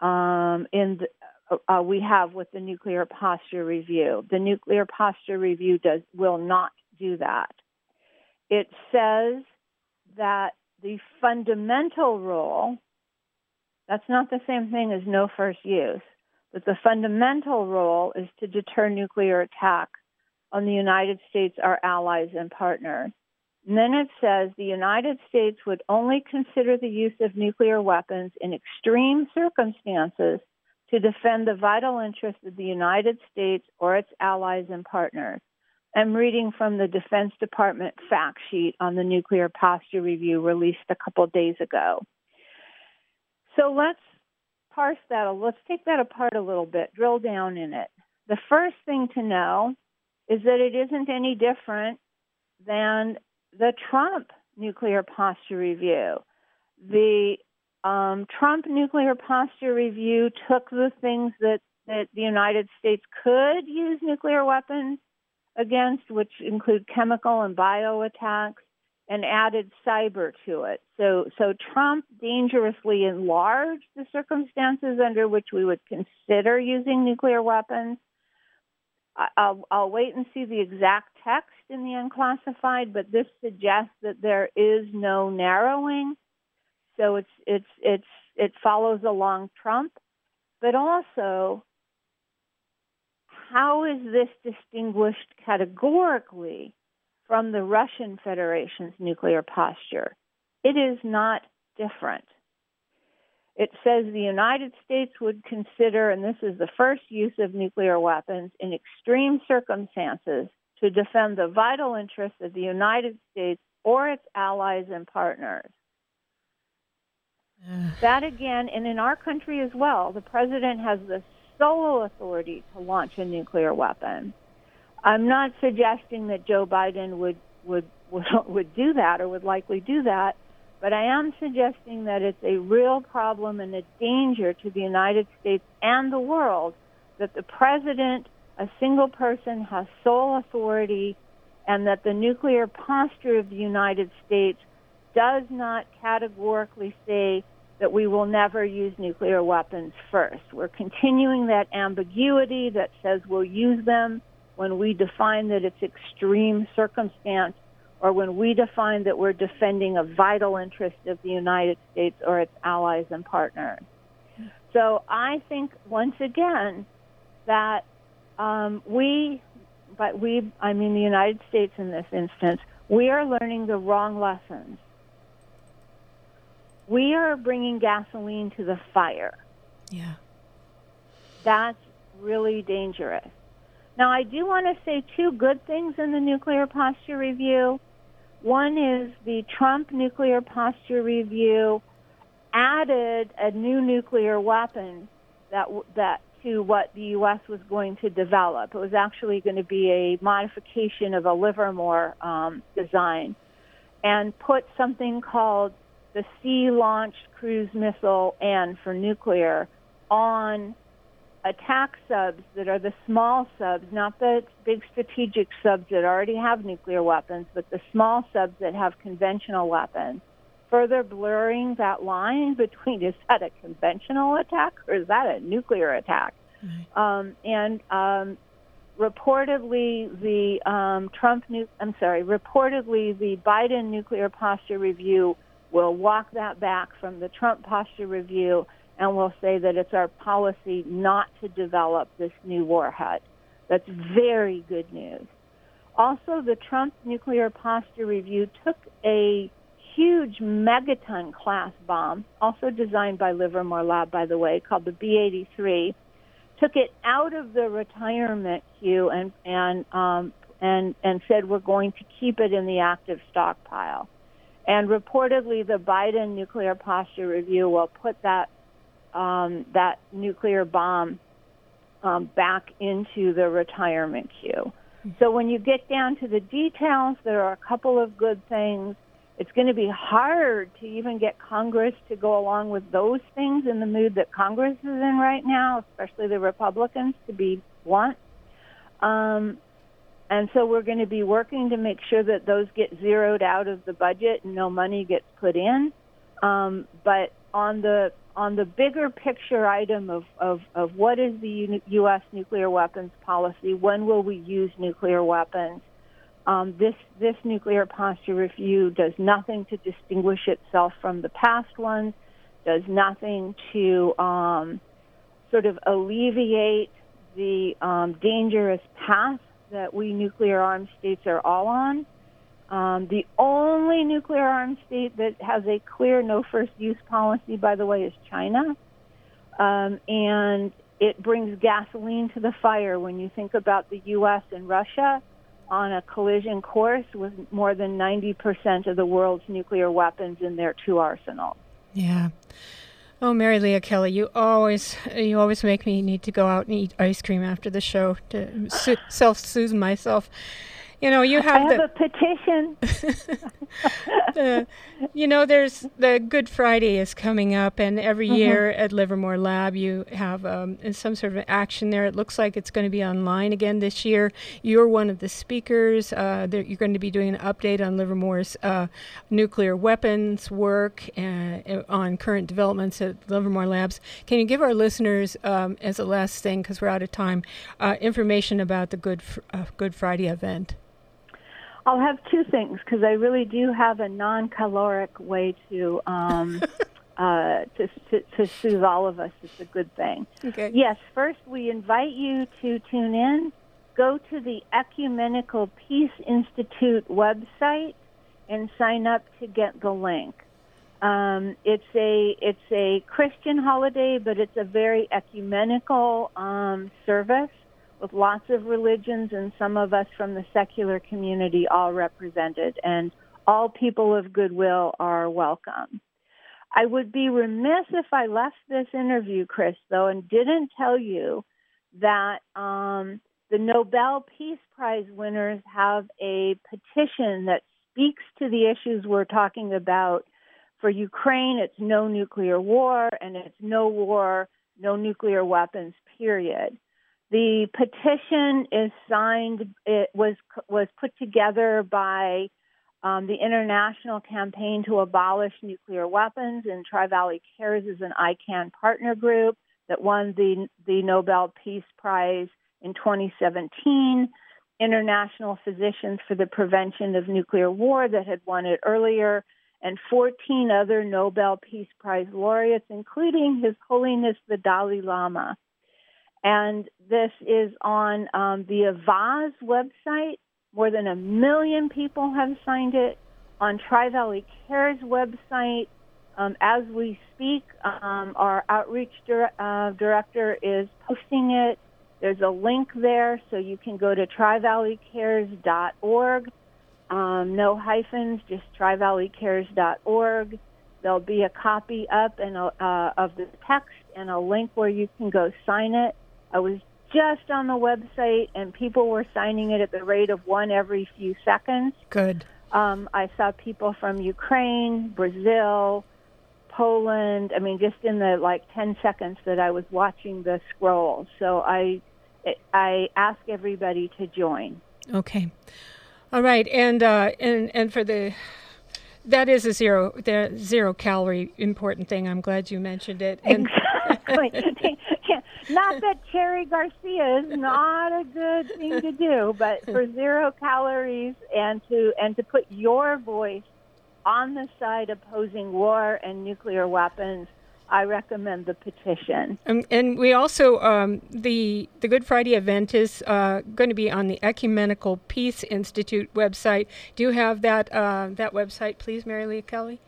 [SPEAKER 5] we have with the nuclear posture review. The nuclear posture review will not do that. It says that the fundamental rule, that's not the same thing as no first use, but the fundamental rule is to deter nuclear attack on the United States, our allies, and partners. And then it says the United States would only consider the use of nuclear weapons in extreme circumstances to defend the vital interests of the United States or its allies and partners. I'm reading from the Defense Department fact sheet on the nuclear posture review released a couple days ago. So let's parse that. Let's take that apart a little bit, drill down in it. The first thing to know is that it isn't any different than the Trump nuclear posture review. The Trump nuclear posture review took the things that the United States could use nuclear weapons against, which include chemical and bio attacks, and added cyber to it. So Trump dangerously enlarged the circumstances under which we would consider using nuclear weapons. I'll wait and see the exact text in the unclassified, but this suggests that there is no narrowing. So it follows along Trump, but also, how is this distinguished categorically from the Russian Federation's nuclear posture? It is not different. It says the United States would consider, and this is the first use of nuclear weapons in extreme circumstances to defend the vital interests of the United States or its allies and partners. That again, and in our country as well, the president has the sole authority to launch a nuclear weapon. I'm not suggesting that Joe Biden would do that or would likely do that, but I am suggesting that it's a real problem and a danger to the United States and the world that the president, a single person, has sole authority, and that the nuclear posture of the United States does not categorically say that we will never use nuclear weapons first. We're continuing that ambiguity that says we'll use them when we define that it's extreme circumstance, or when we define that we're defending a vital interest of the United States or its allies and partners. So I think, once again, that I mean the United States in this instance, we are learning the wrong lessons. We are bringing gasoline to the fire.
[SPEAKER 2] Yeah.
[SPEAKER 5] That's really dangerous. Now, I do want to say two good things in the nuclear posture review. One is the Trump nuclear posture review added a new nuclear weapon that to what the U.S. was going to develop. It was actually going to be a modification of a Livermore design, and put something called the Sea-Launched Cruise Missile N for nuclear on attack subs that are the small subs, not the big strategic subs that already have nuclear weapons, but the small subs that have conventional weapons, further blurring that line between, is that a conventional attack or is that a nuclear attack? Reportedly the reportedly the Biden nuclear posture review will walk that back from the Trump posture review and will say that it's our policy not to develop this new warhead. That's very good news. Also, the Trump nuclear posture review took a huge megaton class bomb, also designed by Livermore Lab, by the way, called the B-83, took it out of the retirement queue and said we're going to keep it in the active stockpile. And reportedly, the Biden nuclear posture review will put that nuclear bomb back into the retirement queue. So when you get down to the details, there are a couple of good things. It's going to be hard to even get Congress to go along with those things in the mood that Congress is in right now, especially the Republicans, to be blunt. And so we're going to be working to make sure that those get zeroed out of the budget and no money gets put in. But on the bigger picture item of what is the U.S. nuclear weapons policy, when will we use nuclear weapons, this nuclear posture review does nothing to distinguish itself from the past ones, does nothing to sort of alleviate the dangerous path that we nuclear-armed states are all on. The only nuclear-armed state that has a clear no-first-use policy, by the way, is China. And it brings gasoline to the fire when you think about the U.S. and Russia on a collision course with more than 90% of the world's nuclear weapons in their two arsenals.
[SPEAKER 2] Yeah. Oh, Mary Leah Kelly, you always make me need to go out and eat ice cream after the show to self-soothe myself. You have
[SPEAKER 5] a petition.
[SPEAKER 2] There's the Good Friday is coming up, and every year at Livermore Lab you have some sort of action there. It looks like it's going to be online again this year. You're one of the speakers. You're going to be doing an update on Livermore's nuclear weapons work on current developments at Livermore Labs. Can you give our listeners, as a last thing, because we're out of time, information about the Good Friday event?
[SPEAKER 5] I'll have two things, because I really do have a non-caloric way to soothe all of us. It's a good thing.
[SPEAKER 2] Okay.
[SPEAKER 5] Yes, first we invite you to tune in. Go to the Ecumenical Peace Institute website and sign up to get the link. It's a Christian holiday, but it's a very ecumenical service, with lots of religions and some of us from the secular community all represented, and all people of goodwill are welcome. I would be remiss if I left this interview, Chris, though, and didn't tell you that the Nobel Peace Prize winners have a petition that speaks to the issues we're talking about. For Ukraine, it's no nuclear war, and it's no war, no nuclear weapons, period. The petition is signed. It was put together by the International Campaign to Abolish Nuclear Weapons, and Tri-Valley Cares is an ICANN partner group that won the Nobel Peace Prize in 2017. International Physicians for the Prevention of Nuclear War that had won it earlier, and 14 other Nobel Peace Prize laureates, including His Holiness the Dalai Lama. And this is on the Avaz website. More than 1 million people have signed it. On Tri-Valley Cares website, as we speak, our outreach director is posting it. There's a link there, so you can go to trivalleycares.org. No hyphens, just trivalleycares.org. There'll be a copy up of the text and a link where you can go sign it. I was just on the website, and people were signing it at the rate of one every few seconds.
[SPEAKER 2] Good.
[SPEAKER 5] I saw people from Ukraine, Brazil, Poland. I mean, just in the 10 seconds that I was watching the scroll. So I ask everybody to join.
[SPEAKER 2] Okay. All right, and for that is a zero calorie important thing. I'm glad you mentioned it. And
[SPEAKER 5] exactly. Not that Cherry Garcia is not a good thing to do, but for 0 calories and to put your voice on the side opposing war and nuclear weapons, I recommend the petition.
[SPEAKER 2] And we also, the Good Friday event is going to be on the Ecumenical Peace Institute website. Do you have that website, please, Mary Leah Kelly?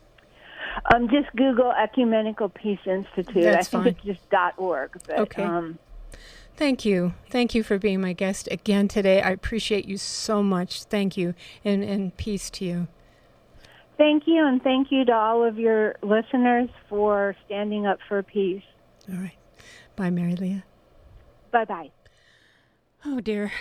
[SPEAKER 5] Just Google Ecumenical Peace Institute.
[SPEAKER 2] That's
[SPEAKER 5] I think it's just .org. But,
[SPEAKER 2] okay. Thank you. Thank you for being my guest again today. I appreciate you so much. Thank you, and peace to you.
[SPEAKER 5] Thank you, and thank you to all of your listeners for standing up for peace.
[SPEAKER 2] All right. Bye, Mary Leah.
[SPEAKER 5] Bye-bye.
[SPEAKER 2] Oh, dear.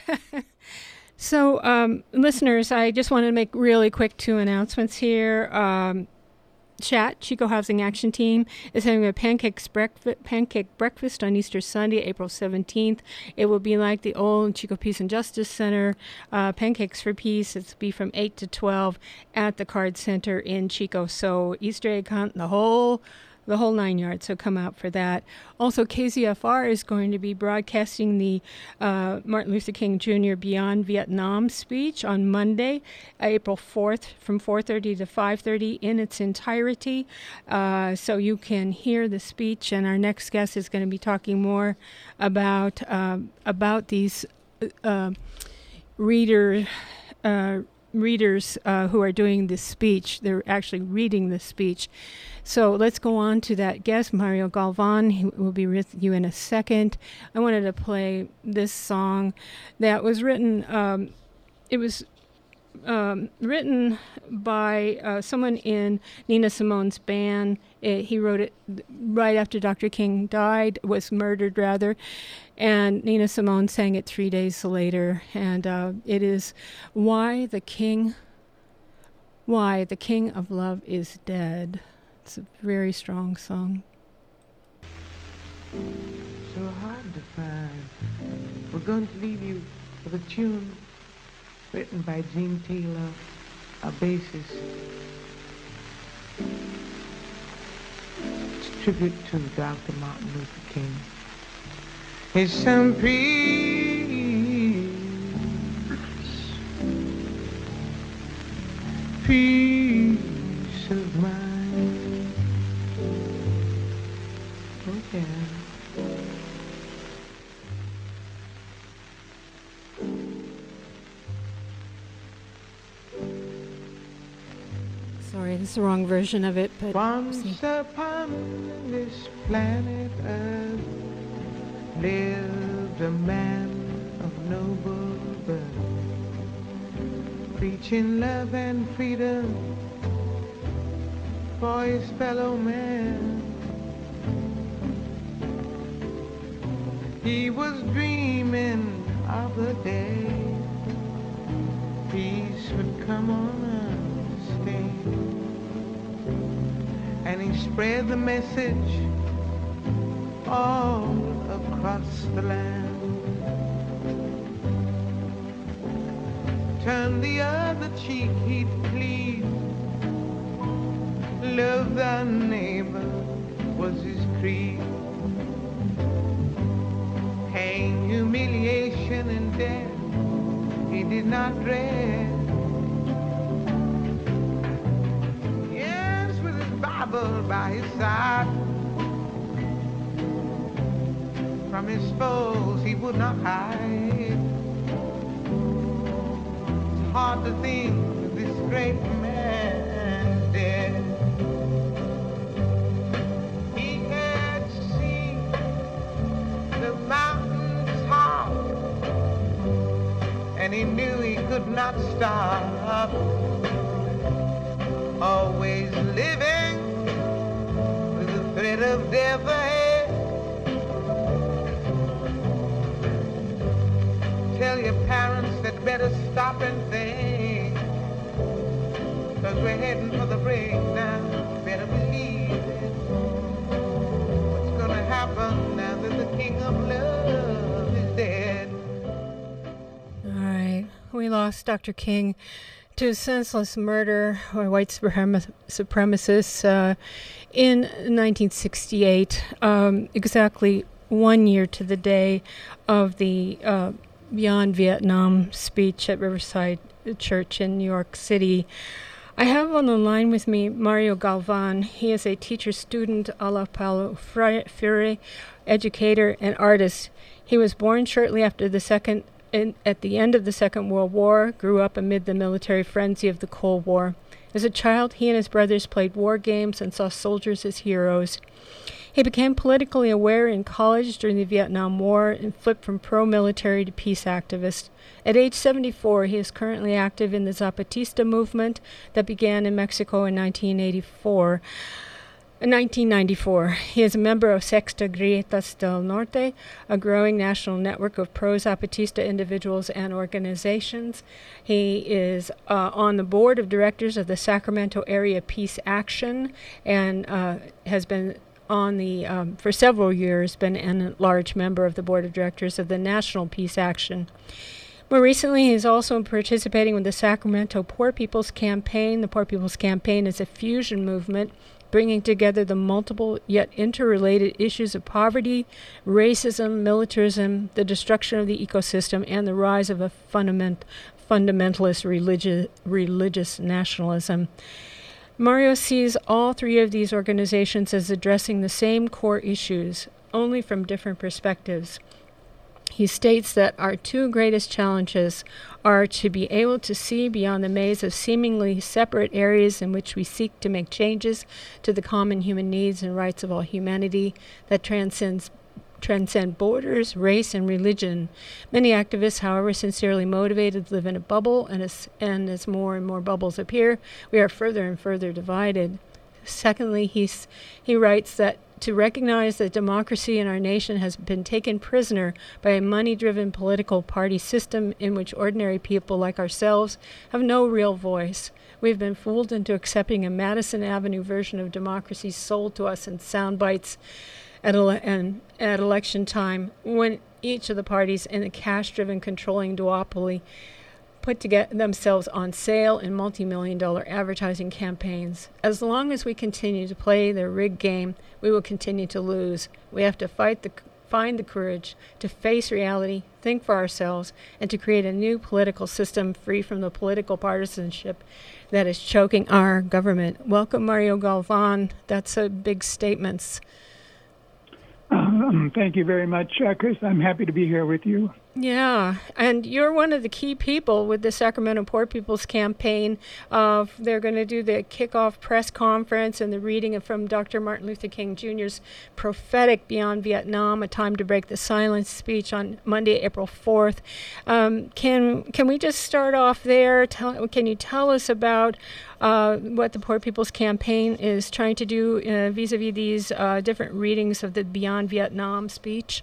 [SPEAKER 2] So, listeners, I just want to make really quick 2 announcements here. Chat, Chico Housing Action Team, is having a pancake breakfast on Easter Sunday, April 17th. It will be like the old Chico Peace and Justice Center, Pancakes for Peace. It'll be from 8 to 12 at the Card Center in Chico. So Easter egg hunt, the whole 9 yards, so come out for that. Also, KZFR is going to be broadcasting the Martin Luther King Jr. Beyond Vietnam speech on Monday, April 4th, from 4:30 to 5:30 in its entirety. So you can hear the speech, and our next guest is going to be talking more about these readers who are doing this speech. They're actually reading the speech. So let's go on to that guest, Mario Galvan. He will be with you in a second. I wanted to play this song that was written, it was written by someone in Nina Simone's band. He wrote it right after Dr. King was murdered rather, and Nina Simone sang it 3 days later. And it is Why the King of Love is Dead. It's a very strong song.
[SPEAKER 6] So hard to find. We're going to leave you with a tune written by Gene Taylor, a bassist. It's a tribute to Dr. Martin Luther King. It's some peace of mind. Oh yeah.
[SPEAKER 2] Sorry, this is the wrong version of it, but
[SPEAKER 6] once upon this planet Earth lived a man of noble birth, preaching love and freedom for his fellow man. He was dreaming of the day peace would come on a stage, and he spread the message all across the land. Turn the other cheek, he'd plead. Love thy neighbor was his creed. Pain, humiliation, and death he did not dread. Yes, with his Bible by his side, from his foes he would not hide. It's hard to think this great man is dead. He had seen the mountains high, and he knew he could not stop. Always living with the threat of death ahead. Tell your parents that better stop and think, 'cause we're heading for the breakdown. Better believe it. What's gonna happen now that the King of Love is dead?
[SPEAKER 2] all right, we lost Dr. King to senseless murder by white supremacists in 1968, exactly 1 year to the day of the Beyond Vietnam speech at Riverside Church in New York City. I have on the line with me Mario Galvan. He is a teacher, student, a la Paulo Freire, educator, and artist. He was born shortly after at the end of the Second World War, grew up amid the military frenzy of the Cold War. As a child, he and his brothers played war games and saw soldiers as heroes. He became politically aware in college during the Vietnam War and flipped from pro-military to peace activist. At age 74, he is currently active in the Zapatista movement that began in Mexico in 1994. In 1994, he is a member of Sexta Grietas del Norte, a growing national network of pro-Zapatista individuals and organizations. He is on the board of directors of the Sacramento Area Peace Action and has been on the, for several years, been a large member of the board of directors of the National Peace Action. More recently, he is also participating with the Sacramento Poor People's Campaign. The Poor People's Campaign is a fusion movement bringing together the multiple yet interrelated issues of poverty, racism, militarism, the destruction of the ecosystem, and the rise of a fundamentalist religious nationalism. Mario sees all three of these organizations as addressing the same core issues, only from different perspectives. He states that our two greatest challenges are to be able to see beyond the maze of seemingly separate areas in which we seek to make changes to the common human needs and rights of all humanity that transcends transcend borders, race, and religion. Many activists, however sincerely motivated, live in a bubble, and as more and more bubbles appear, we are further and further divided. Secondly, he writes that to recognize that democracy in our nation has been taken prisoner by a money-driven political party system in which ordinary people like ourselves have no real voice. We've been fooled into accepting a Madison Avenue version of democracy sold to us in sound bites at election time, when each of the parties in the cash-driven controlling duopoly put to get themselves on sale in multi-million-dollar advertising campaigns. As long as we continue to play their rigged game, we will continue to lose. We have to find the courage to face reality, think for ourselves, and to create a new political system free from the political partisanship that is choking our government. Welcome, Mario Galvan. That's a big statement.
[SPEAKER 7] Thank you very much, Chris. I'm happy to be here with you.
[SPEAKER 2] Yeah, and you're one of the key people with the Sacramento Poor People's Campaign. They're going to do the kickoff press conference and the reading from Dr. Martin Luther King Jr.'s prophetic Beyond Vietnam, A Time to Break the Silence speech on Monday, April 4th. Can we just start off there? Can you tell us about what the Poor People's Campaign is trying to do vis-a-vis these different readings of the Beyond Vietnam speech?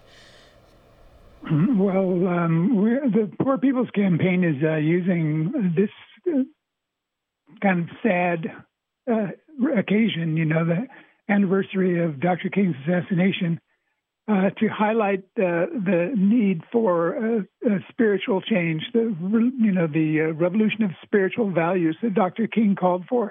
[SPEAKER 7] Well, the Poor People's Campaign is using this kind of sad occasion, the anniversary of Dr. King's assassination, to highlight the need for a spiritual change, the revolution of spiritual values that Dr. King called for.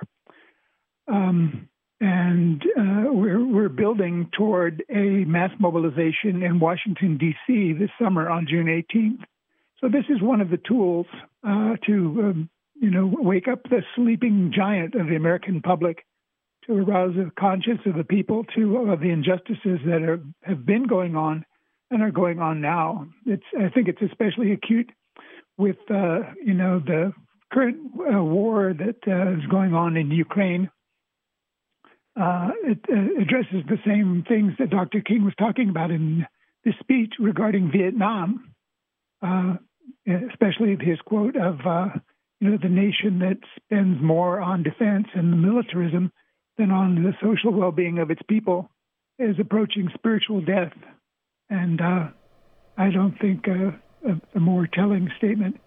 [SPEAKER 7] And we're building toward a mass mobilization in Washington, D.C. this summer on June 18th. So this is one of the tools to wake up the sleeping giant of the American public, to arouse the conscience of the people to the injustices that have been going on and are going on now. I think it's especially acute with the current war that is going on in Ukraine. It addresses the same things that Dr. King was talking about in this speech regarding Vietnam, especially his quote of, the nation that spends more on defense and militarism than on the social well-being of its people is approaching spiritual death. And I don't think a more telling statement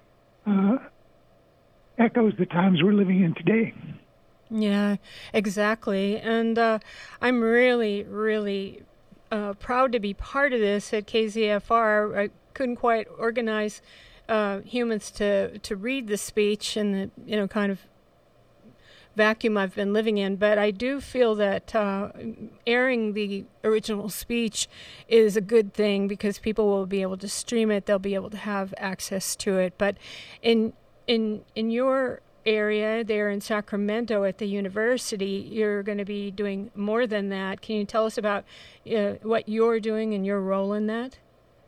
[SPEAKER 7] echoes the times we're living in today.
[SPEAKER 2] Yeah, exactly. And I'm really, really proud to be part of this at KZFR. I couldn't quite organize humans to read the speech in the kind of vacuum I've been living in, but I do feel that airing the original speech is a good thing because people will be able to stream it. They'll be able to have access to it. But in your area there in Sacramento at the university, you're going to be doing more than that. Can you tell us about what you're doing and your role in that?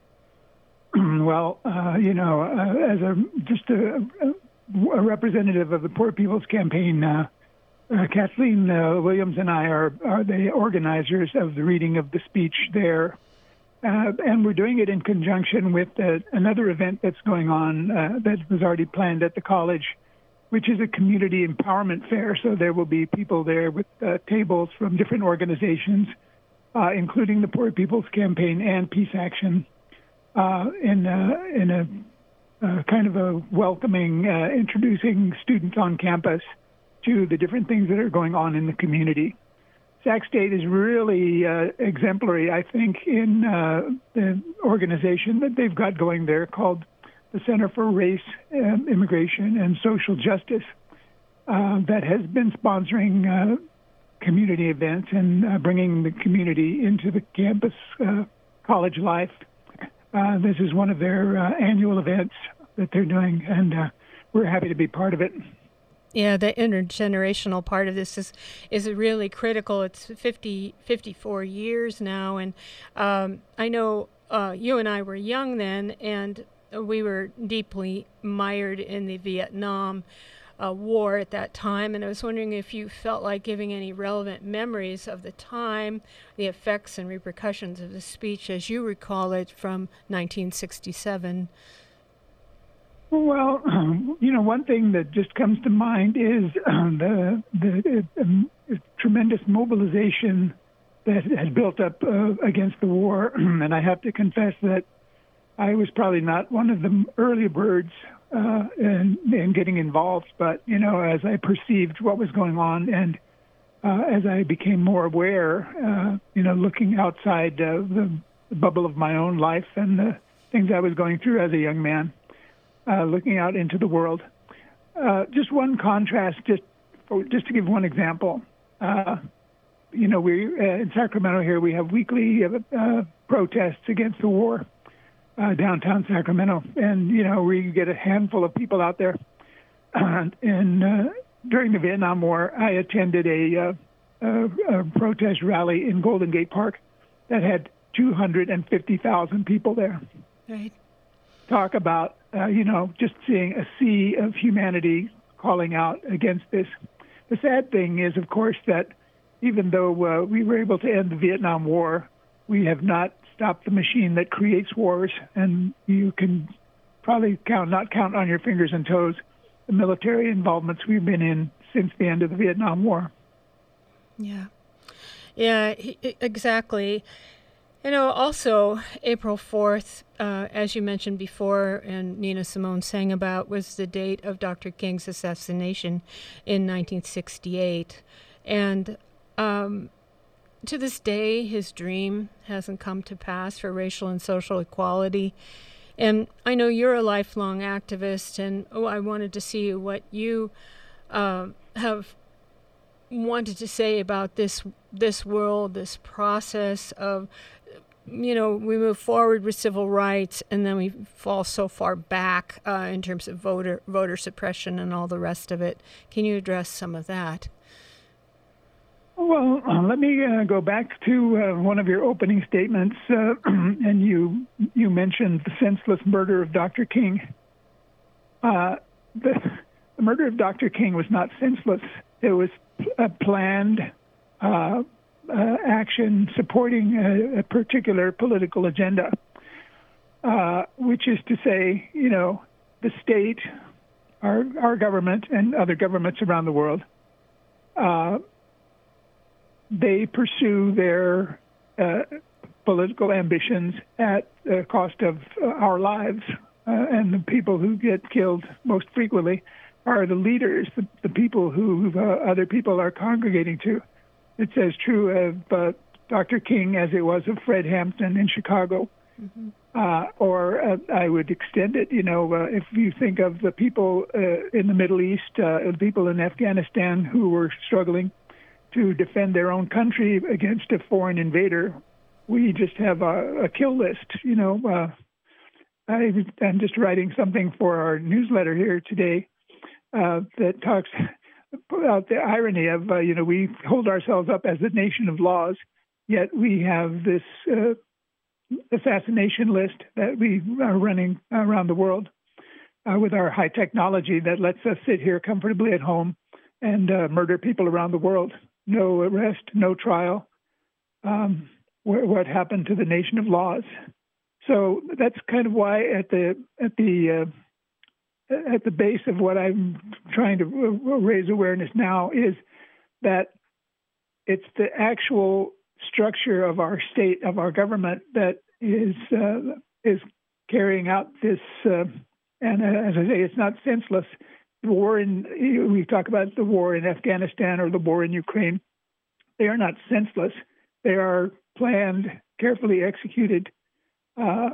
[SPEAKER 7] Well, as a representative of the Poor People's Campaign, Kathleen Williams and I are the organizers of the reading of the speech there. And we're doing it in conjunction with another event that's going on that was already planned at the college, which is a community empowerment fair. So there will be people there with tables from different organizations, including the Poor People's Campaign and Peace Action, in a kind of a welcoming, introducing students on campus to the different things that are going on in the community. Sac State is really exemplary, I think, in the organization that they've got going there called the Center for Race, Immigration, and Social Justice, that has been sponsoring community events and bringing the community into the campus college life. This is one of their annual events that they're doing, and we're happy to be part of it.
[SPEAKER 2] Yeah, the intergenerational part of this is really critical. It's 54 years now, and I know you and I were young then, and we were deeply mired in the Vietnam war at that time, and I was wondering if you felt like giving any relevant memories of the time, the effects and repercussions of the speech as you recall it from 1967.
[SPEAKER 7] Well, one thing that just comes to mind is the tremendous mobilization that has built up against the war. And I have to confess that I was probably not one of the early birds in getting involved. But, as I perceived what was going on and as I became more aware, looking outside the bubble of my own life and the things I was going through as a young man, looking out into the world. Just one contrast, just to give one example. We in Sacramento here, we have weekly protests against the war downtown Sacramento, and we get a handful of people out there. And during the Vietnam War, I attended a protest rally in Golden Gate Park that had 250,000 people there.
[SPEAKER 2] Right.
[SPEAKER 7] Talk about just seeing a sea of humanity calling out against this. The sad thing is, of course, that even though we were able to end the Vietnam War, we have not stopped the machine that creates wars, and you can probably not count on your fingers and toes the military involvements we've been in since the end of the Vietnam War.
[SPEAKER 2] Yeah, exactly. Also, April 4th, as you mentioned before, and Nina Simone sang about, was the date of Dr. King's assassination in 1968. And to this day, his dream hasn't come to pass for racial and social equality. And I know you're a lifelong activist, and I wanted to see what you have wanted to say about this world, this process of, we move forward with civil rights, and then we fall so far back in terms of voter suppression and all the rest of it. Can you address some of that?
[SPEAKER 7] Well, let me go back to one of your opening statements, and you mentioned the senseless murder of Dr. King. The murder of Dr. King was not senseless. It was a planned action supporting a particular political agenda, which is to say, the state, our government, and other governments around the world, they pursue their political ambitions at the cost of our lives. And the people who get killed most frequently are the leaders, the people who other people are congregating to. It's as true of Dr. King as it was of Fred Hampton in Chicago. Mm-hmm. Or I would extend it, if you think of the people in the Middle East, the people in Afghanistan who were struggling to defend their own country against a foreign invader, we just have a kill list. I'm just writing something for our newsletter here today that talks about the irony of, we hold ourselves up as a nation of laws, yet we have this assassination list that we are running around the world with our high technology that lets us sit here comfortably at home and murder people around the world. No arrest, no trial. What happened to the nation of laws? So that's kind of why at the base of what I'm trying to raise awareness now is that it's the actual structure of our state, of our government, that is carrying out this. And as I say, it's not senseless. The war we talk about the war in Afghanistan or the war in Ukraine. They are not senseless. They are planned, carefully executed. I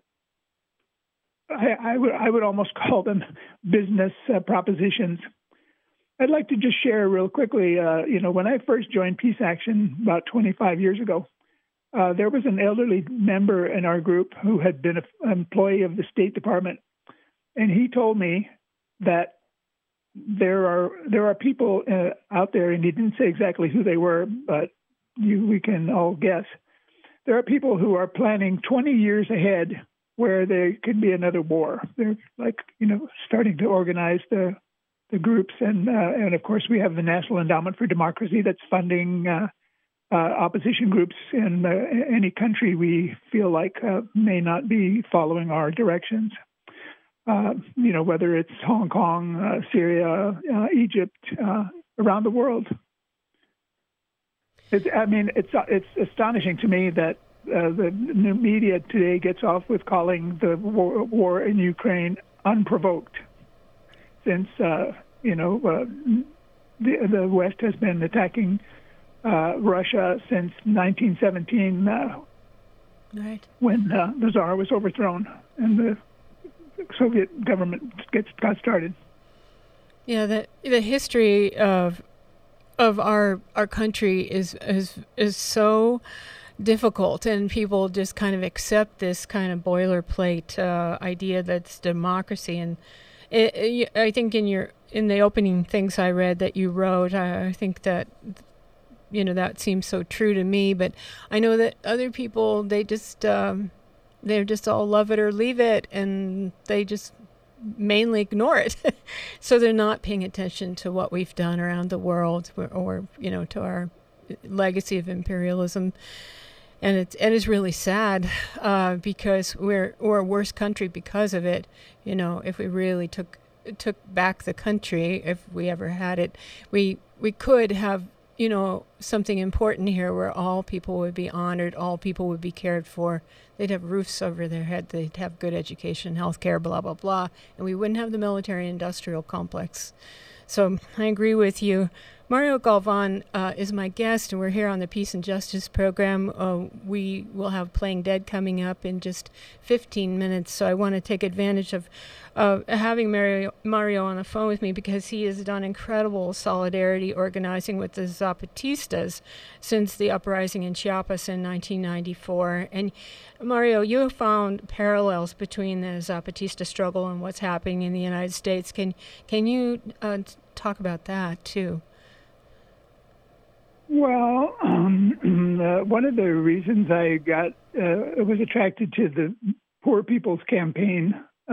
[SPEAKER 7] would almost call them business propositions. I'd like to just share real quickly, when I first joined Peace Action about 25 years ago, there was an elderly member in our group who had been an employee of the State Department. And he told me that there are people out there, and he didn't say exactly who they were, but we can all guess. There are people who are planning 20 years ahead where there could be another war. They're starting to organize the groups, and of course we have the National Endowment for Democracy that's funding opposition groups in any country we feel like may not be following our directions. Whether it's Hong Kong, Syria, Egypt, around the world. It's astonishing to me that the new media today gets off with calling the war in Ukraine unprovoked, since the West has been attacking Russia since 1917,
[SPEAKER 2] right,
[SPEAKER 7] when the Tsar was overthrown and the Soviet government got started.
[SPEAKER 2] Yeah, the history of our country is so difficult, and people just kind of accept this kind of boilerplate idea that's democracy. And I think in the opening things I read that you wrote, I think that that seems so true to me. But I know that other people, they're just all love it or leave it, and they just mainly ignore it. So they're not paying attention to what we've done around the world, or to our legacy of imperialism. And it's really sad because we're a worse country because of it. If we really took back the country, if we ever had it, we could have something important here where all people would be honored, all people would be cared for. They'd have roofs over their head, they'd have good education, health care, blah, blah, blah, and we wouldn't have the military-industrial complex. So I agree with you. Mario Galvan is my guest, and we're here on the Peace and Justice program. We will have Playing Dead coming up in just 15 minutes, so I want to take advantage of having Mario on the phone with me, because he has done incredible solidarity organizing with the Zapatistas since the uprising in Chiapas in 1994. And Mario, you have found parallels between the Zapatista struggle and what's happening in the United States. Can you talk about that too?
[SPEAKER 7] Well, one of the reasons I was attracted to the Poor People's Campaign,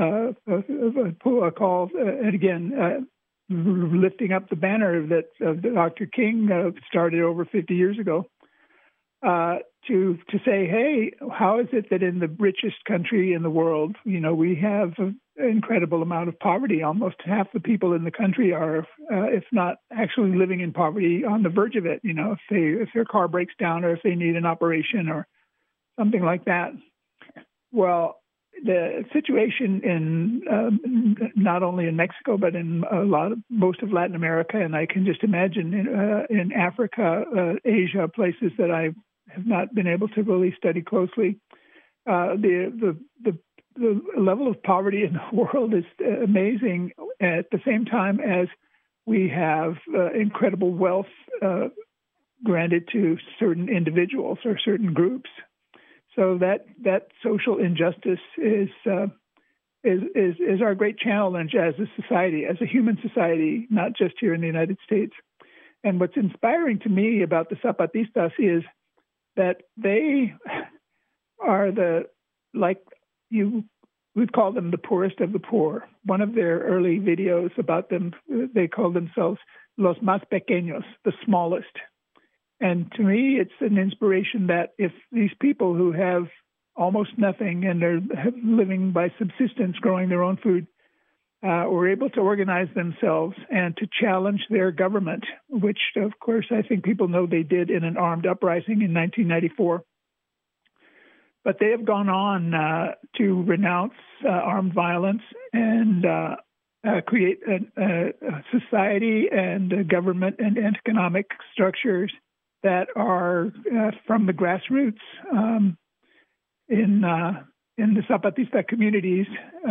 [SPEAKER 7] call, and again, lifting up the banner that Dr. King started over 50 years ago, to say, hey, how is it that in the richest country in the world, we have an incredible amount of poverty? Almost half the people in the country are, if not actually living in poverty, on the verge of it. If their car breaks down, or if they need an operation or something like that. Well, the situation in not only in Mexico but in most of Latin America, and I can just imagine in Africa, Asia, places that I have not been able to really study closely. The level of poverty in the world is amazing, at the same time as we have incredible wealth granted to certain individuals or certain groups. So that social injustice is our great challenge as a society, as a human society, not just here in the United States. And what's inspiring to me about the Zapatistas is that they are we'd call them the poorest of the poor. One of their early videos about them, they called themselves los más pequeños, the smallest. And to me, it's an inspiration that if these people who have almost nothing and are living by subsistence, growing their own food, were able to organize themselves and to challenge their government, which, of course, I think people know they did in an armed uprising in 1994. But they have gone on to renounce armed violence and create a society and a government and economic structures that are from the grassroots in the Zapatista communities.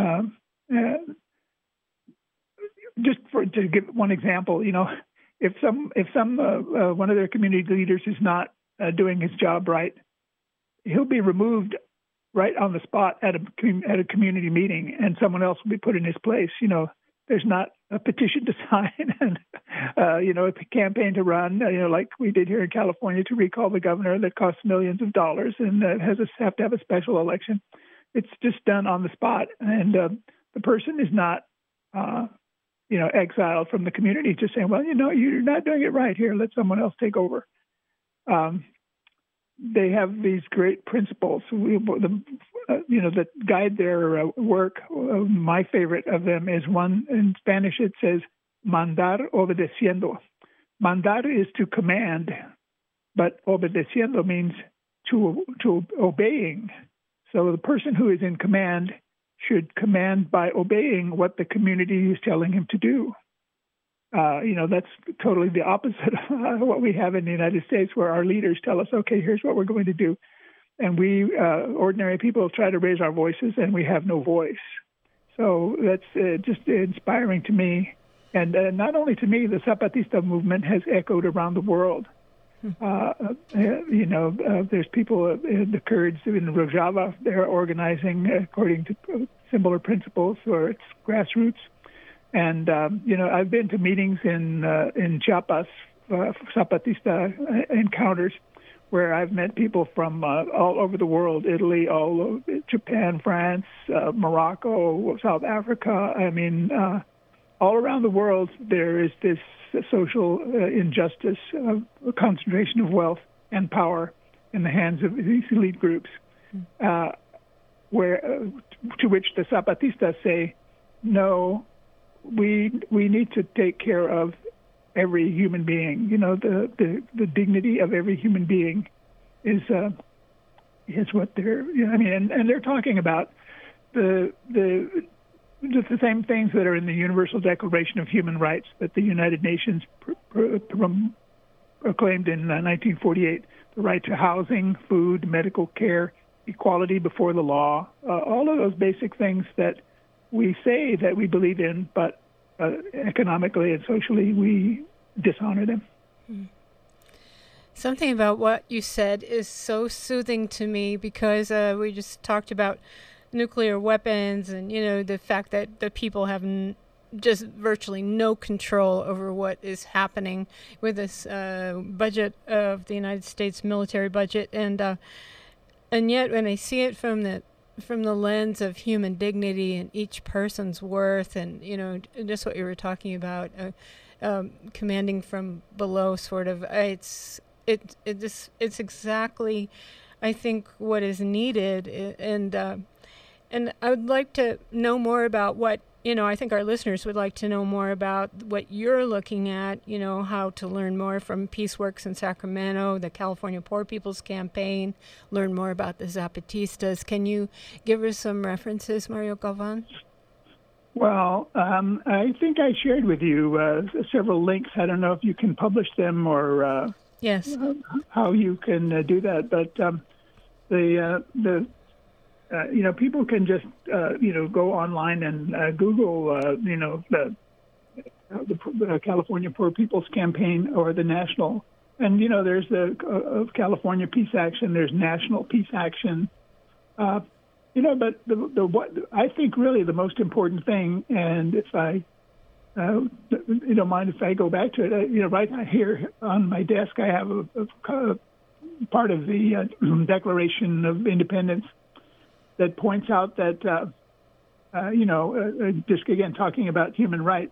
[SPEAKER 7] Just to give one example, if one of their community leaders is not doing his job right, he'll be removed right on the spot at a community meeting, and someone else will be put in his place. There's not a petition to sign and a campaign to run, like we did here in California to recall the governor that costs millions of dollars and have to have a special election. It's just done on the spot, and the person is not exiled from the community, just saying, well, you're not doing it right here. Let someone else take over. They have these great principles, that guide their work. My favorite of them is one in Spanish. It says, mandar obedeciendo. Mandar is to command, but obedeciendo means to obeying. So the person who is in command should command by obeying what the community is telling him to do. That's totally the opposite of what we have in the United States, where our leaders tell us, okay, here's what we're going to do. And we, ordinary people, try to raise our voices, and we have no voice. So that's just inspiring to me. And not only to me, the Zapatista movement has echoed around the world. There's people, the Kurds in Rojava, they're organizing according to similar principles, or it's grassroots. And, I've been to meetings in Chiapas, Zapatista encounters, where I've met people from all over the world, Italy, all over Japan, France, Morocco, South Africa. I mean, all around the world, there is this social injustice, a concentration of wealth and power in the hands of these elite groups, where to which the Zapatistas say, no, we need to take care of every human being. The dignity of every human being is what they're. And they're talking about the same things that are in the Universal Declaration of Human Rights that the United Nations proclaimed in 1948: the right to housing, food, medical care, equality before the law. All of those basic things that we say that we believe in, but economically and socially we dishonor them.
[SPEAKER 2] Something about what you said is so soothing to me, because we just talked about nuclear weapons and, the fact that the people have just virtually no control over what is happening with this budget of the United States military budget. And yet when I see it from the lens of human dignity and each person's worth, and just what you were talking about, commanding from below, sort of, it's exactly, I think, what is needed. And I would like to know more about what I think our listeners would like to know more about what you're looking at, how to learn more from PeaceWorks in Sacramento, the California Poor People's Campaign, learn more about the Zapatistas. Can you give us some references, Mario Galvan?
[SPEAKER 7] Well, I think I shared with you several links. I don't know if you can publish them or
[SPEAKER 2] yes,
[SPEAKER 7] how you can do that. But people can just, go online and Google, the California Poor People's Campaign or the national. And, there's the California Peace Action, there's National Peace Action. But what I think really the most important thing, and if I you don't mind if I go back to it, right here on my desk I have a part of the Declaration of Independence that points out that, just again talking about human rights,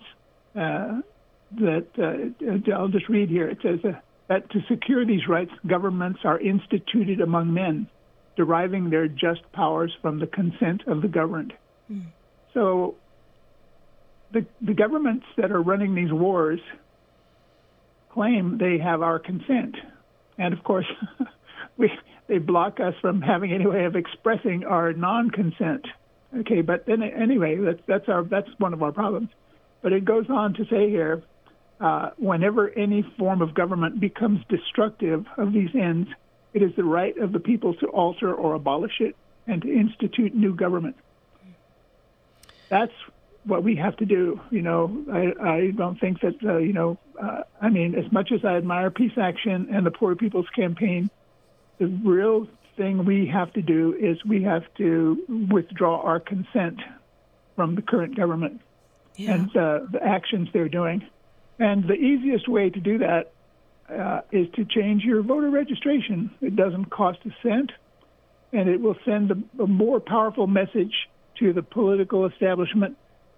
[SPEAKER 7] that I'll just read here. It says that to secure these rights, governments are instituted among men, deriving their just powers from the consent of the governed. So the governments that are running these wars claim they have our consent. And of course, they block us from having any way of expressing our non-consent. Okay, but then anyway, that's one of our problems. But it goes on to say here, whenever any form of government becomes destructive of these ends, it is the right of the people to alter or abolish it and to institute new government. That's what we have to do. I don't think that, as much as I admire Peace Action and the Poor People's Campaign, the real thing we have to do is we have to withdraw our consent from the current government and the actions they're doing. And the easiest way to do that is to change your voter registration. It doesn't cost a cent, and it will send a more powerful message to the political establishment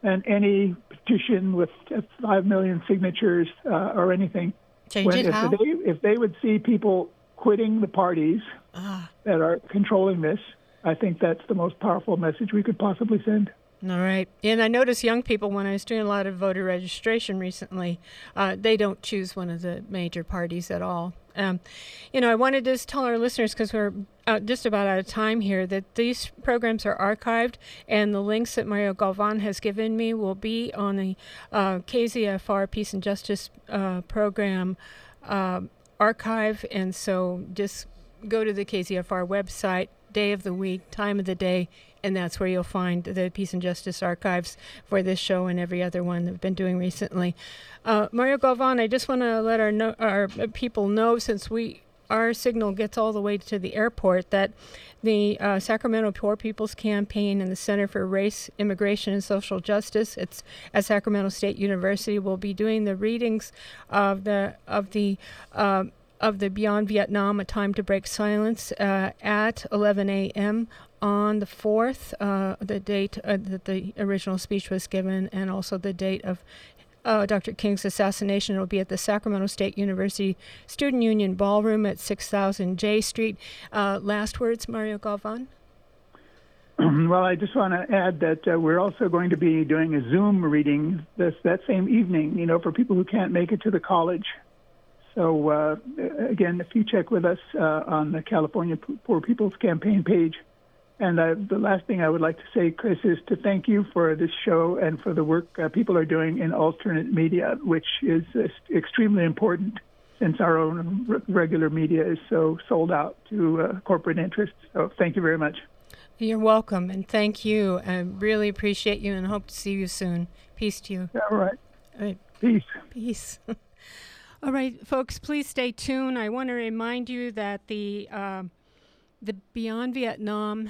[SPEAKER 7] and any petition with 5 million signatures or anything. If they would see people quitting the parties that are controlling this, I think that's the most powerful message we could possibly send.
[SPEAKER 2] All right. And I noticed young people, when I was doing a lot of voter registration recently, they don't choose one of the major parties at all. I wanted to just tell our listeners, because we're just about out of time here, that these programs are archived, and the links that Mario Galvan has given me will be on the KZFR Peace and Justice program archive. And so just go to the KZFR website, day of the week, time of the day, and that's where you'll find the Peace and Justice archives for this show and every other one that we've been doing recently. Mario Galvan, I just want to let our people know, since our signal gets all the way to the airport, that the Sacramento Poor People's Campaign and the Center for Race, Immigration, and Social Justice, it's at Sacramento State University, will be doing the readings of the Beyond Vietnam, A Time to Break Silence at 11 a.m. on the 4th, the date that the original speech was given, and also the date of Dr. King's assassination. It will be at the Sacramento State University Student Union Ballroom at 6000 J Street. Last words, Mario Galvan?
[SPEAKER 7] Well, I just want to add that we're also going to be doing a Zoom reading that same evening, for people who can't make it to the college. So, again, if you check with us on the California Poor People's Campaign page. And the last thing I would like to say, Chris, is to thank you for this show and for the work people are doing in alternate media, which is extremely important since our own regular media is so sold out to corporate interests. So thank you very much.
[SPEAKER 2] You're welcome, and thank you. I really appreciate you and hope to see you soon. Peace to you.
[SPEAKER 7] All right. Peace.
[SPEAKER 2] Peace. All right, folks, please stay tuned. I want to remind you that the Beyond Vietnam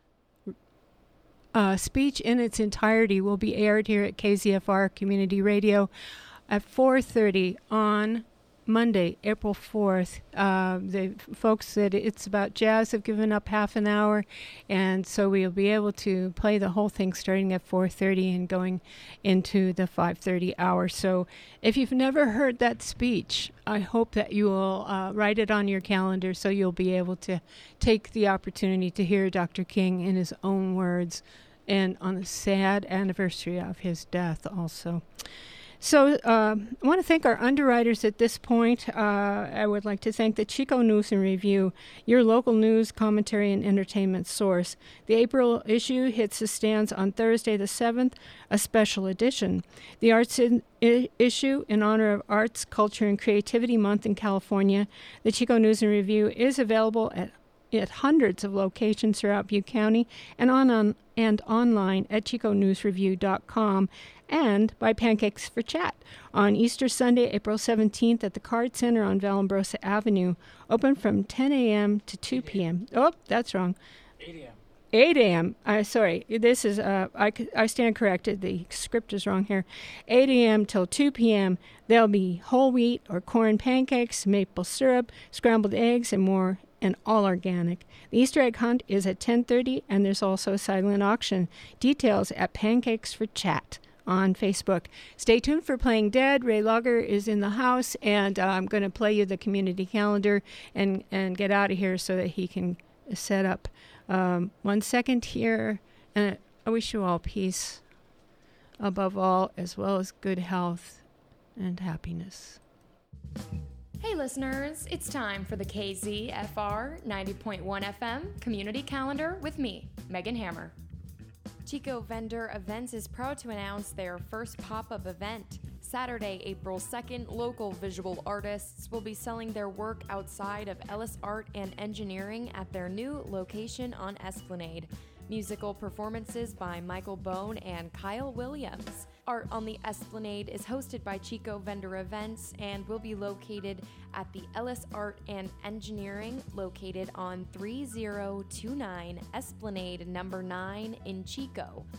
[SPEAKER 2] speech in its entirety will be aired here at KZFR Community Radio at 4:30 on Monday, April 4th. The folks said it's about jazz have given up half an hour, and so we'll be able to play the whole thing starting at 4:30 and going into the 5:30 hour. So if you've never heard that speech, I hope that you will write it on your calendar so you'll be able to take the opportunity to hear Dr. King in his own words, and on the sad anniversary of his death also. So I want to thank our underwriters at this point. I would like to thank the Chico News and Review, your local news, commentary, and entertainment source. The April issue hits the stands on Thursday the 7th, a special edition. The Arts issue, in honor of Arts, Culture, and Creativity Month in California, the Chico News and Review is available at hundreds of locations throughout Butte County and online at chiconewsreview.com, and by Pancakes for Chat on Easter Sunday, April 17th at the Card Center on Vallombrosa Avenue, open from 10 a.m. to 2 p.m. Oh, that's wrong. 8 a.m. 8 a.m. Sorry, this is, I stand corrected. The script is wrong here. 8 a.m. till 2 p.m. There'll be whole wheat or corn pancakes, maple syrup, scrambled eggs, and more, and all organic. The Easter egg hunt is at 10:30, and there's also a silent auction. Details at Pancakes for Chat on Facebook. Stay tuned for Playing Dead. Ray Lager is in the house, and I'm going to play you the community calendar and get out of here so that he can set up. 1 second here, and I wish you all peace above all, as well as good health and happiness.
[SPEAKER 8] Hey listeners, it's time for the KZFR 90.1 FM Community Calendar with me, Megan Hammer. Chico Vendor Events is proud to announce their first pop-up event. Saturday, April 2nd, local visual artists will be selling their work outside of Ellis Art and Engineering at their new location on Esplanade. Musical performances by Michael Bone and Kyle Williams. Art on the Esplanade is hosted by Chico Vendor Events and will be located at the Ellis Art and Engineering, located on 3029 Esplanade number 9 in Chico.